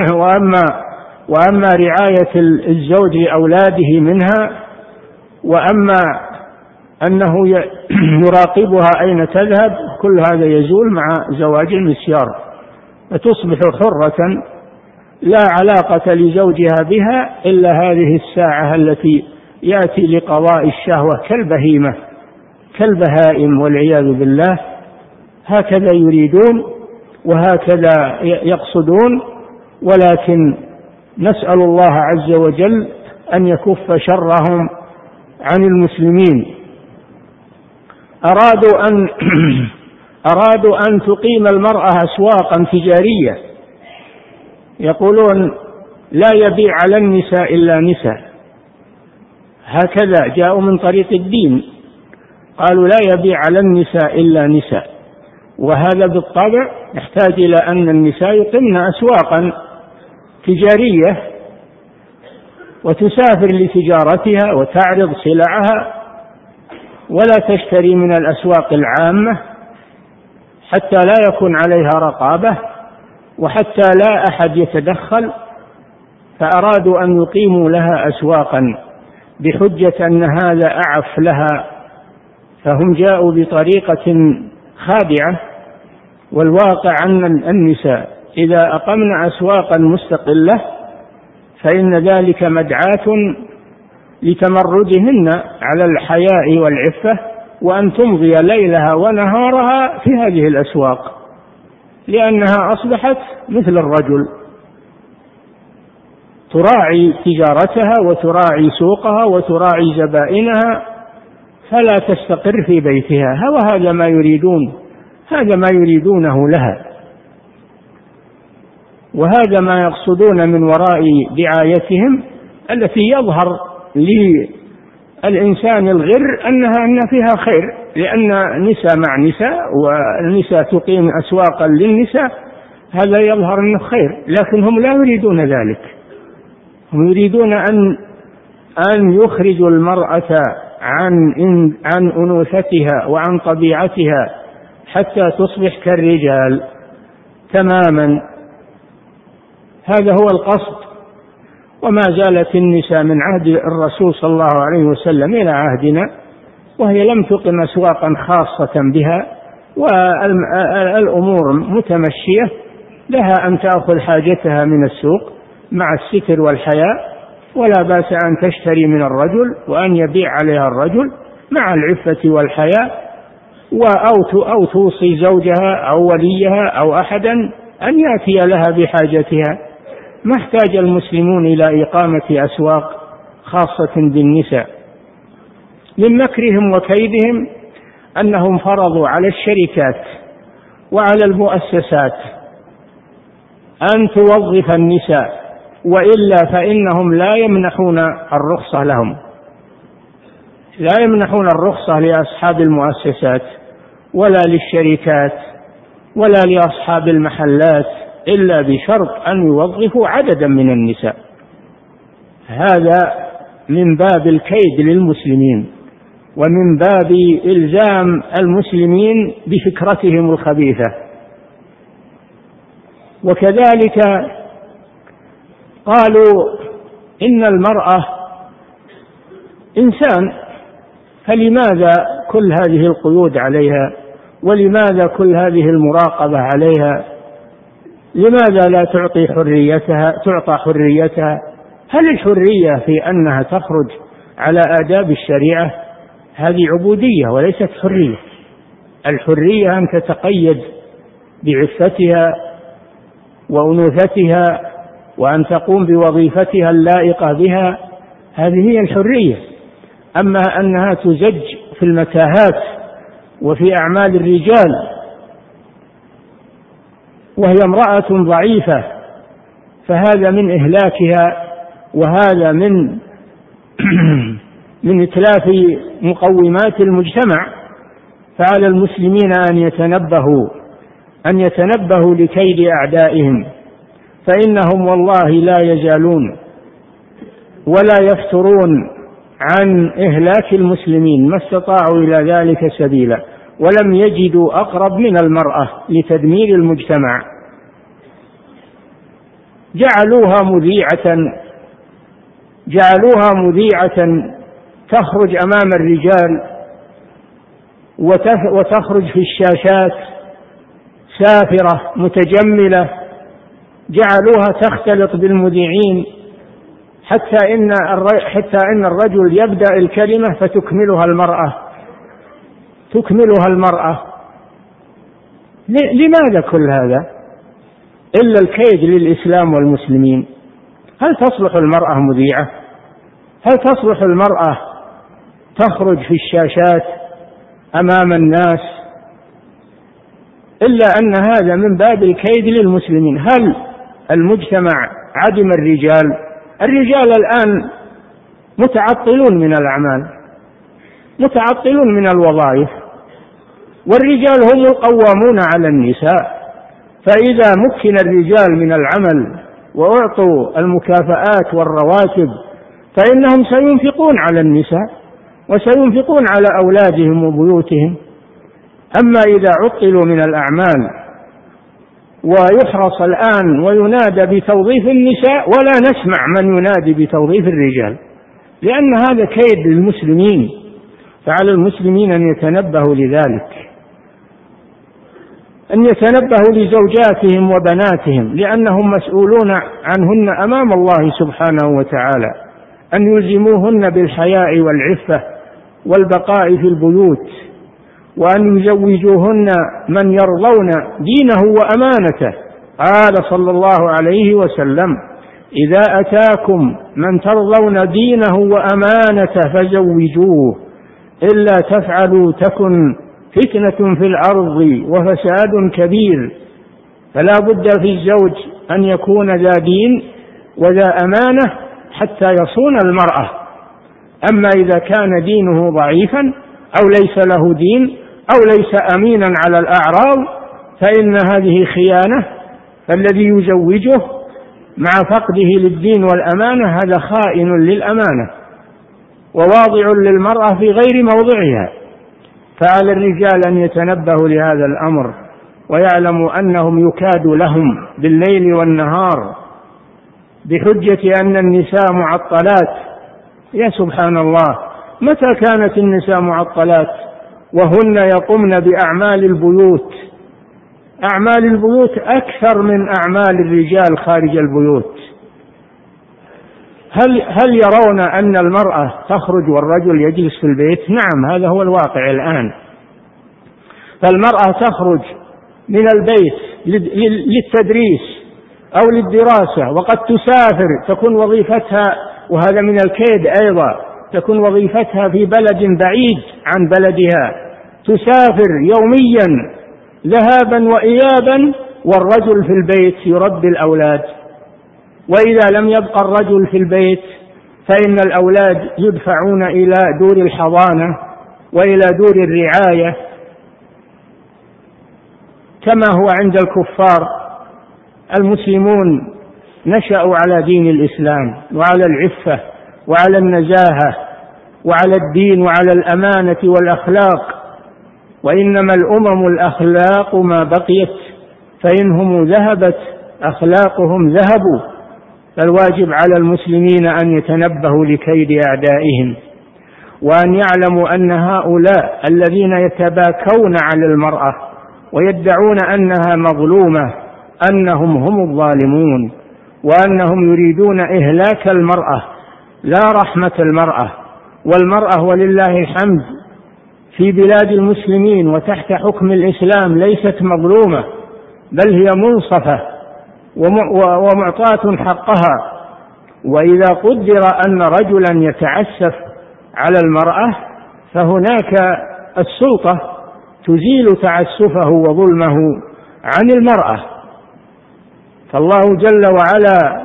Speaker 1: وأما رعاية الزوج لأولاده منها، وأما أنه يراقبها أين تذهب، كل هذا يزول مع زواج المسيار، فتصبح حرة لا علاقة لزوجها بها إلا هذه الساعة التي يأتي لقضاء الشهوة كالبهائم والعياذ بالله. هكذا يريدون وهكذا يقصدون، ولكن نسأل الله عز وجل أن يكف شرهم عن المسلمين. أرادوا أن تقيم المرأة أسواقا تجارية، يقولون لا يبيع على النساء إلا نساء، هكذا جاءوا من طريق الدين، قالوا لا يبيع على النساء إلا نساء، وهذا بالطبع يحتاج إلى أن النساء يقمن أسواقا تجارية وتسافر لتجارتها وتعرض سلعها، ولا تشتري من الأسواق العامة حتى لا يكون عليها رقابة وحتى لا أحد يتدخل. فأرادوا أن يقيموا لها أسواقا بحجة أن هذا أعف لها، فهم جاءوا بطريقة خادعة. والواقع أن النساء إذا أقمن أسواقا مستقلة فإن ذلك مدعاة لتمردهن على الحياء والعفة، وأن تمضي ليلها ونهارها في هذه الأسواق، لأنها أصبحت مثل الرجل، تراعي تجارتها وتراعي سوقها وتراعي زبائنها، فلا تستقر في بيتها. وهذا ما يريدون، هذا ما يريدونه لها، وهذا ما يقصدون من وراء دعايتهم التي يظهر للإنسان الغر أن فيها خير، لأن نساء مع نساء والنساء تقيم أسواقا للنساء، هذا يظهر أنه خير، لكن هم لا يريدون ذلك. هم يريدون أن يخرجوا المرأة عن أنوثتها وعن طبيعتها حتى تصبح كالرجال تماما. هذا هو القصد. وما زالت النساء من عهد الرسول صلى الله عليه وسلم إلى عهدنا وهي لم تقم أسواقا خاصة بها، والأمور متمشية، لها أن تأخذ حاجتها من السوق مع الستر والحياء، ولا بأس أن تشتري من الرجل وأن يبيع عليها الرجل مع العفة والحياء، أو توصي زوجها أو وليها أو أحدا أن يأتي لها بحاجتها. ما احتاج المسلمون إلى إقامة أسواق خاصة بالنساء. من مكرهم وكيدهم أنهم فرضوا على الشركات وعلى المؤسسات أن توظف النساء، وإلا فإنهم لا يمنحون الرخصة لهم، لا يمنحون الرخصة لأصحاب المؤسسات ولا للشركات ولا لأصحاب المحلات إلا بشرط أن يوظفوا عددا من النساء. هذا من باب الكيد للمسلمين ومن باب إلزام المسلمين بفكرتهم الخبيثة. وكذلك قالوا إن المرأة إنسان، فلماذا كل هذه القيود عليها؟ ولماذا كل هذه المراقبة عليها؟ لماذا لا تعطى حريتها؟ هل الحرية في أنها تخرج على آداب الشريعة؟ هذه عبودية وليست حرية. الحرية أن تتقيد بعفتها وأنوثتها وأن تقوم بوظيفتها اللائقة بها، هذه هي الحرية. أما أنها تزج في المتاهات وفي أعمال الرجال وهي امرأة ضعيفة، فهذا من إهلاكها، وهذا من إتلاف مقومات المجتمع. فعلى المسلمين أن يتنبهوا لكيد أعدائهم، فإنهم والله لا يزالون ولا يفترون عن إهلاك المسلمين ما استطاعوا إلى ذلك سبيلا، ولم يجدوا أقرب من المرأة لتدمير المجتمع. جعلوها مذيعة تخرج أمام الرجال وتخرج في الشاشات سافرة متجملة، جعلوها تختلط بالمذيعين حتى إن الرجل يبدأ الكلمة فتكملها المرأة. لماذا كل هذا؟ إلا الكيد للإسلام والمسلمين. هل تصلح المرأة مذيعة؟ هل تصلح المرأة تخرج في الشاشات أمام الناس؟ إلا أن هذا من باب الكيد للمسلمين. هل المجتمع عدم الرجال؟ الرجال الآن متعطلون من الأعمال، متعطلون من الوظائف، والرجال هم القوامون على النساء. فإذا مكن الرجال من العمل وأعطوا المكافآت والرواتب فإنهم سينفقون على النساء وسينفقون على أولادهم وبيوتهم. أما إذا عطلوا من الأعمال ويحرص الآن وينادى بتوظيف النساء ولا نسمع من ينادي بتوظيف الرجال، لأن هذا كيد للمسلمين. فعلى المسلمين أن يتنبهوا لذلك، أن يتنبهوا لزوجاتهم وبناتهم، لأنهم مسؤولون عنهن أمام الله سبحانه وتعالى، أن يلزموهن بالحياء والعفة والبقاء في البيوت، وأن يزوجوهن من يرضون دينه وأمانته. قال صلى الله عليه وسلم: إذا أتاكم من ترضون دينه وأمانته فزوجوه، إلا تفعلوا تكن فتنة في الأرض وفساد كبير. فلا بد في الزوج أن يكون ذا دين وذا أمانة حتى يصون المرأة. أما إذا كان دينه ضعيفا أو ليس له دين أو ليس أمينا على الأعراض فإن هذه خيانة، فالذي يزوجه مع فقده للدين والأمانة هذا خائن للأمانة وواضع للمرأة في غير موضعها. فعلى الرجال أن يتنبهوا لهذا الأمر ويعلموا أنهم يكاد لهم بالليل والنهار بحجة أن النساء معطلات. يا سبحان الله، متى كانت النساء معطلات وهن يقمن بأعمال البيوت؟ أعمال البيوت أكثر من أعمال الرجال خارج البيوت. هل يرون أن المرأة تخرج والرجل يجلس في البيت؟ نعم، هذا هو الواقع الآن. فالمرأة تخرج من البيت للتدريس أو للدراسة، وقد تسافر، تكون وظيفتها، وهذا من الكيد أيضا، تكون وظيفتها في بلد بعيد عن بلدها، تسافر يوميا ذهابا وإيابا، والرجل في البيت يربي الأولاد. وإذا لم يبقى الرجل في البيت فإن الأولاد يدفعون إلى دور الحضانة وإلى دور الرعاية، كما هو عند الكفار. المسلمون نشأوا على دين الإسلام وعلى العفة وعلى النزاهة وعلى الدين وعلى الأمانة والأخلاق، وإنما الأمم الأخلاق ما بقيت، فإنهم ذهبت أخلاقهم ذهبوا. فالواجب على المسلمين أن يتنبهوا لكيد أعدائهم، وأن يعلموا أن هؤلاء الذين يتباكون على المرأة ويدعون أنها مظلومة أنهم هم الظالمون، وأنهم يريدون إهلاك المرأة، لا رحمة المرأة. والمرأة ولله الحمد في بلاد المسلمين وتحت حكم الإسلام ليست مظلومة، بل هي منصفة ومعطاة حقها. وإذا قدر أن رجلا يتعسف على المرأة فهناك السلطة تزيل تعسفه وظلمه عن المرأة. فالله جل وعلا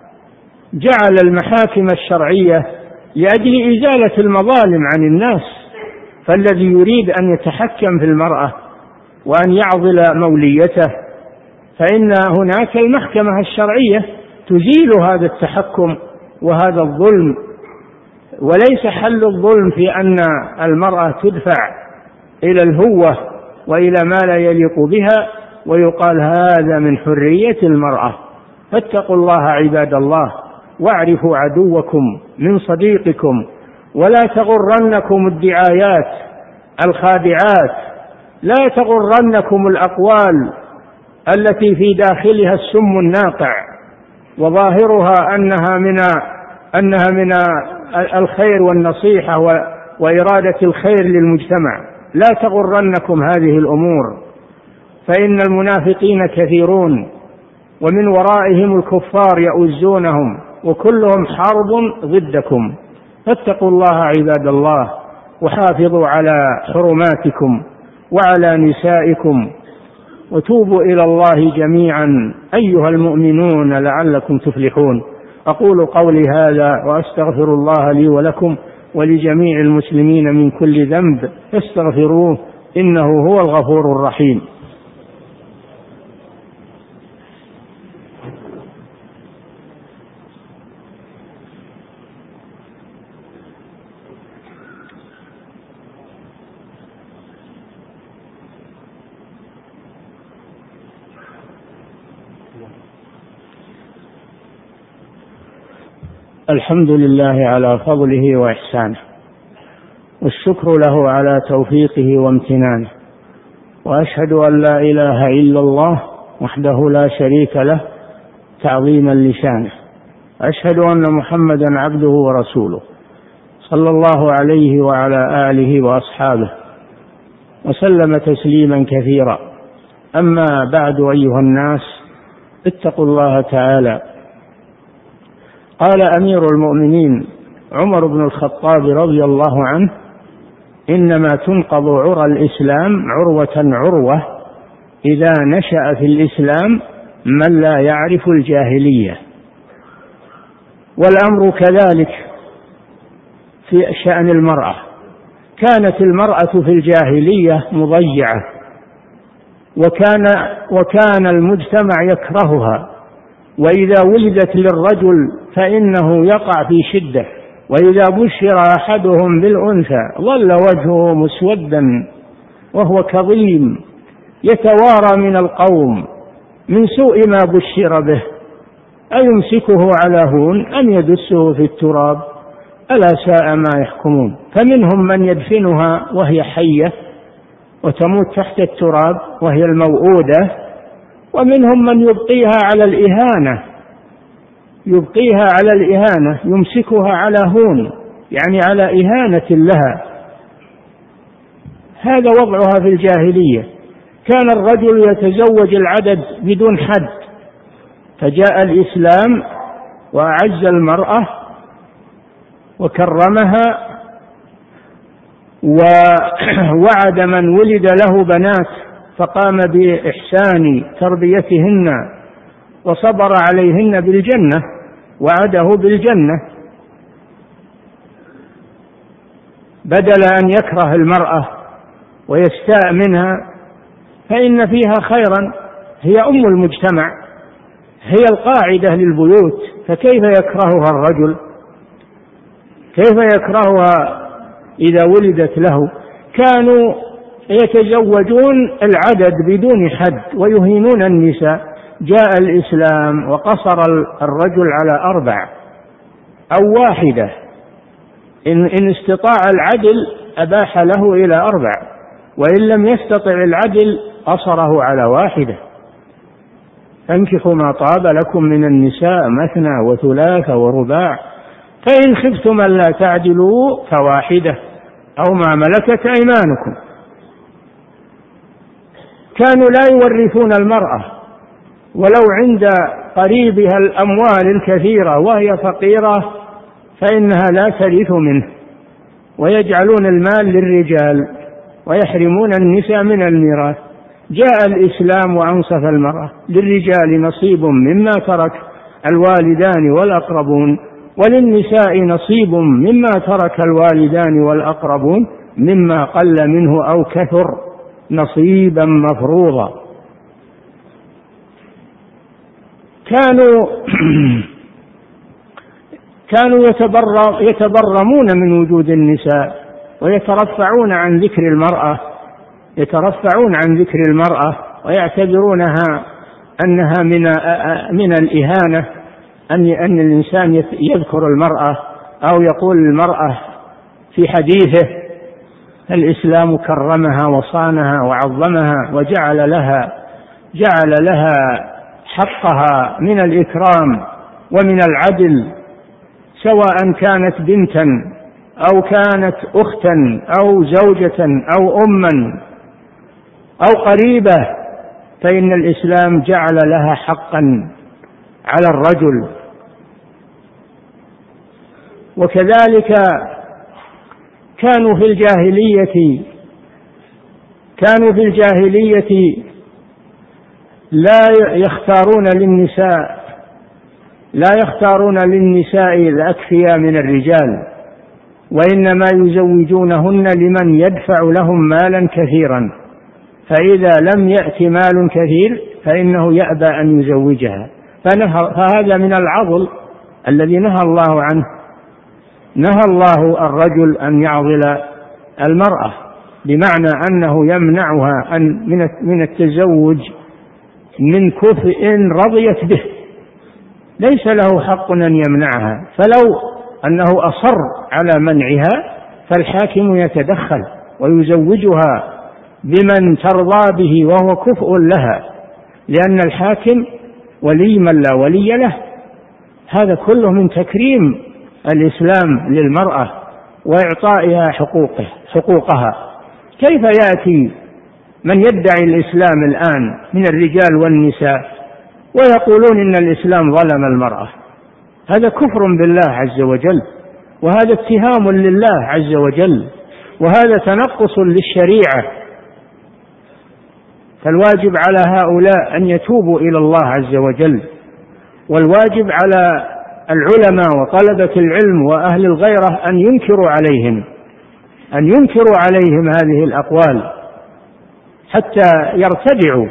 Speaker 1: جعل المحاكم الشرعية لأجل إزالة المظالم عن الناس، فالذي يريد أن يتحكم في المرأة وأن يعضل موليته فإن هناك المحكمة الشرعية تزيل هذا التحكم وهذا الظلم. وليس حل الظلم في أن المرأة تدفع إلى الهوة وإلى ما لا يليق بها ويقال هذا من حرية المرأة. فاتقوا الله عباد الله، واعرفوا عدوكم من صديقكم، ولا تغرنكم الدعايات الخادعات، لا تغرنكم الأقوال التي في داخلها السم الناقع وظاهرها أنها من الخير والنصيحة وإرادة الخير للمجتمع. لا تغرنكم هذه الأمور، فإن المنافقين كثيرون ومن ورائهم الكفار يؤزونهم، وكلهم حرب ضدكم. فاتقوا الله عباد الله، وحافظوا على حرماتكم وعلى نسائكم، وتوبوا إلى الله جميعا أيها المؤمنون لعلكم تفلحون. أقول قولي هذا وأستغفر الله لي ولكم ولجميع المسلمين من كل ذنب، فاستغفروه إنه هو الغفور الرحيم. الحمد لله على فضله وإحسانه، والشكر له على توفيقه وامتنانه، وأشهد أن لا إله إلا الله وحده لا شريك له تعظيما لشانه، أشهد أن محمدا عبده ورسوله صلى الله عليه وعلى آله وأصحابه وسلم تسليما كثيرا. أما بعد أيها الناس، اتقوا الله تعالى. قال أمير المؤمنين عمر بن الخطاب رضي الله عنه: إنما تنقض عرى الإسلام عروة عروة إذا نشأ في الإسلام من لا يعرف الجاهلية. والأمر كذلك في شأن المرأة. كانت المرأة في الجاهلية مضيعة، وكان المجتمع يكرهها، وإذا ولدت للرجل فإنه يقع في شدة، وإذا بشر أحدهم بالأنثى ظل وجهه مسودا وهو كظيم يتوارى من القوم من سوء ما بشر به، أيمسكه على هون أم يدسه في التراب، ألا ساء ما يحكمون. فمنهم من يدفنها وهي حية وتموت تحت التراب وهي الموؤودة، ومنهم من يبقيها على الإهانة يمسكها على هون، يعني على إهانة لها. هذا وضعها في الجاهلية. كان الرجل يتزوج العدد بدون حد، فجاء الإسلام وأعز المرأة وكرمها ووعد من ولد له بنات فقام بإحسان تربيتهن وصبر عليهن بالجنة، وعده بالجنة، بدل أن يكره المرأة ويستاء منها، فإن فيها خيرا، هي أم المجتمع، هي القاعدة للبيوت، فكيف يكرهها الرجل؟ كيف يكرهها إذا ولدت له؟ كانوا يتزوجون العدد بدون حد ويهينون النساء. جاء الإسلام وقصر الرجل على 4 أو 1، إن استطاع العدل أباح له إلى 4، وإن لم يستطع العدل قصره على 1. فانكحوا ما طاب لكم من النساء مثنى وثلاث ورباع، فإن خفتم ألا تعدلوا ف1 أو ما ملكت أيمانكم. كانوا لا يورثون المرأة، ولو عند قريبها الأموال الكثيرة وهي فقيرة فإنها لا ترث منه، ويجعلون المال للرجال ويحرمون النساء من الميراث. جاء الإسلام وأنصف المرأة، للرجال نصيب مما ترك الوالدان والأقربون، وللنساء نصيب مما ترك الوالدان والأقربون مما قل منه أو كثر نصيبا مفروضا. كانوا يتبرمون من وجود النساء ويترفعون عن ذكر المرأة، ويعتبرونها أنها من الإهانة أن الإنسان يذكر المرأة أو يقول المرأة في حديثه. الإسلام كرمها وصانها وعظمها وجعل لها حقها من الإكرام ومن العدل، سواء كانت بنتا أو كانت أختا أو زوجة أو أما أو قريبة، فإن الإسلام جعل لها حقا على الرجل. وكذلك كانوا في الجاهلية لا يختارون للنساء الأكفياء من الرجال، وإنما يزوجونهن لمن يدفع لهم مالا كثيرا، فإذا لم يأتي مال كثير فإنه يأبى أن يزوجها. فهذا من العضل الذي نهى الله عنه. نهى الله الرجل أن يعضل المرأة، بمعنى أنه يمنعها من التزوج من كفء رضيت به، ليس له حق أن يمنعها. فلو أنه أصر على منعها فالحاكم يتدخل ويزوجها بمن ترضى به وهو كفء لها، لأن الحاكم ولي من لا ولي له. هذا كله من تكريم الإسلام للمرأة وإعطائها حقوقها. كيف يأتي من يدعي الإسلام الآن من الرجال والنساء ويقولون إن الإسلام ظلم المرأة؟ هذا كفر بالله عز وجل، وهذا اتهام لله عز وجل، وهذا تنقص للشريعة. فالواجب على هؤلاء أن يتوبوا إلى الله عز وجل، والواجب على العلماء وطلبة العلم وأهل الغيرة أن ينكروا عليهم هذه الأقوال حتى يرتدعوا.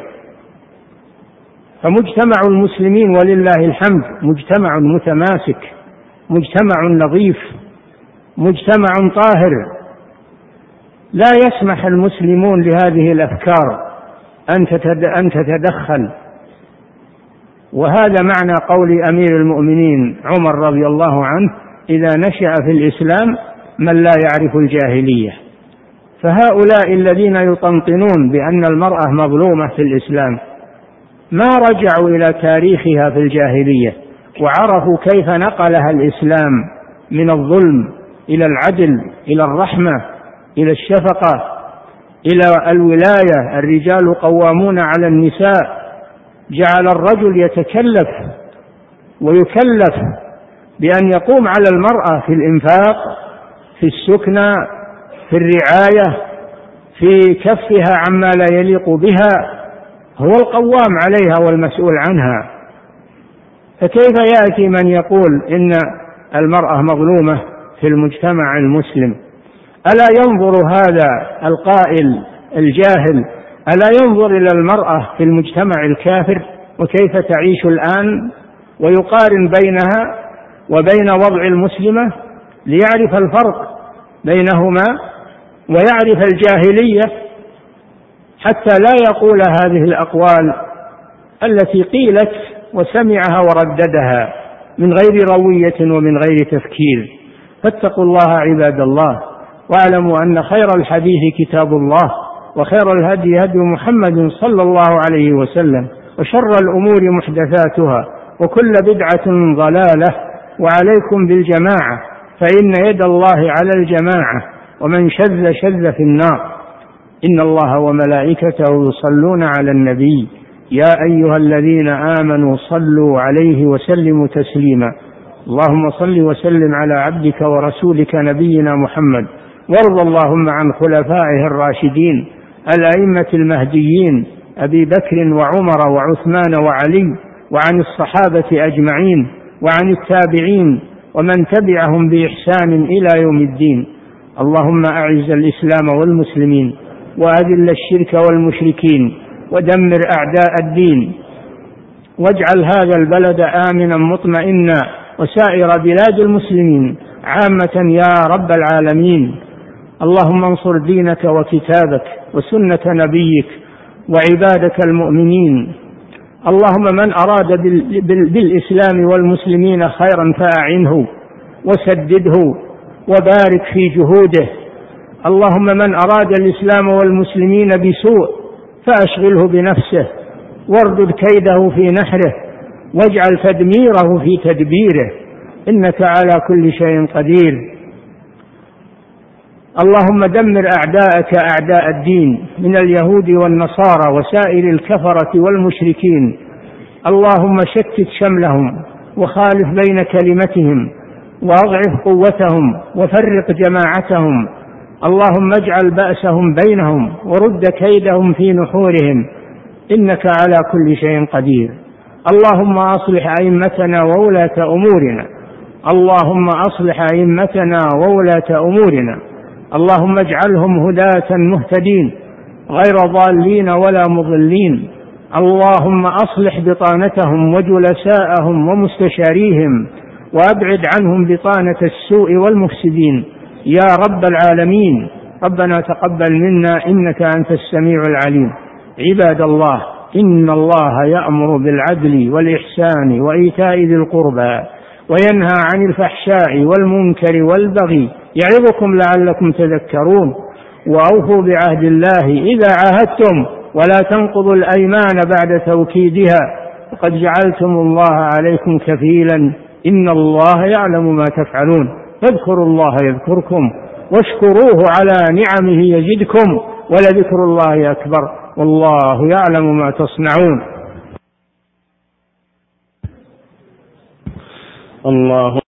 Speaker 1: فمجتمع المسلمين ولله الحمد مجتمع متماسك، مجتمع نظيف، مجتمع طاهر، لا يسمح المسلمون لهذه الأفكار أن تتدخل. وهذا معنى قول أمير المؤمنين عمر رضي الله عنه: إذا نشأ في الإسلام من لا يعرف الجاهلية. فهؤلاء الذين يطنطنون بأن المرأة مظلومة في الإسلام ما رجعوا إلى تاريخها في الجاهلية وعرفوا كيف نقلها الإسلام من الظلم إلى العدل، إلى الرحمة، إلى الشفقة، إلى الولاية. الرجال قوامون على النساء. جعل الرجل يتكلف ويكلف بأن يقوم على المرأة في الإنفاق، في السكنى، في الرعاية، في كفها عما لا يليق بها، هو القوام عليها والمسؤول عنها. فكيف يأتي من يقول إن المرأة مظلومة في المجتمع المسلم؟ ألا ينظر هذا القائل الجاهل، ألا ينظر إلى المرأة في المجتمع الكافر وكيف تعيش الآن، ويقارن بينها وبين وضع المسلمة ليعرف الفرق بينهما ويعرف الجاهلية، حتى لا يقول هذه الأقوال التي قيلت وسمعها ورددها من غير روية ومن غير تفكير. فاتقوا الله عباد الله، واعلموا أن خير الحديث كتاب الله، وخير الهدي هدي محمد صلى الله عليه وسلم، وشر الأمور محدثاتها، وكل بدعة ضلالة. وعليكم بالجماعة، فإن يد الله على الجماعة، ومن شذ شذ في النار. إن الله وملائكته يصلون على النبي، يا أيها الذين آمنوا صلوا عليه وسلموا تسليما. اللهم صل وسلم على عبدك ورسولك نبينا محمد، وارض اللهم عن خلفائه الراشدين الأئمة المهديين أبي بكر وعمر وعثمان وعلي، وعن الصحابة أجمعين، وعن التابعين ومن تبعهم بإحسان إلى يوم الدين. اللهم أعز الإسلام والمسلمين، وأذل الشرك والمشركين، ودمر أعداء الدين، واجعل هذا البلد آمنا مطمئنا، وسائر بلاد المسلمين عامة يا رب العالمين. اللهم انصر دينك وكتابك وسنة نبيك وعبادك المؤمنين. اللهم من أراد بالإسلام والمسلمين خيرا فأعنه وسدده وبارك في جهوده. اللهم من أراد الإسلام والمسلمين بسوء فأشغله بنفسه، واردد كيده في نحره، واجعل تدميره في تدبيره، إنك على كل شيء قدير. اللهم دمر أعداءك أعداء الدين من اليهود والنصارى وسائر الكفرة والمشركين. اللهم شتت شملهم وخالف بين كلمتهم وأضعف قوتهم وفرق جماعتهم. اللهم اجعل بأسهم بينهم ورد كيدهم في نحورهم، إنك على كل شيء قدير. اللهم أصلح أئمتنا وولاة أمورنا، اللهم أصلح أئمتنا وولاة أمورنا، اللهم اجعلهم هداة مهتدين غير ضالين ولا مضلين. اللهم أصلح بطانتهم وجلساءهم ومستشاريهم، وأبعد عنهم بطانة السوء والمفسدين يا رب العالمين. ربنا تقبل منا إنك أنت السميع العليم. عباد الله، إن الله يأمر بالعدل والإحسان وإيتاء ذي القربى، وينهى عن الفحشاء والمنكر والبغي، يعظكم لعلكم تذكرون. وأوفوا بعهد الله إذا عاهدتم، ولا تنقضوا الأيمان بعد توكيدها، وقد جعلتم الله عليكم كفيلا، إن الله يعلم ما تفعلون. فاذكروا الله يذكركم، واشكروه على نعمه يزدكم، ولذكر الله أكبر، والله يعلم ما تصنعون. الله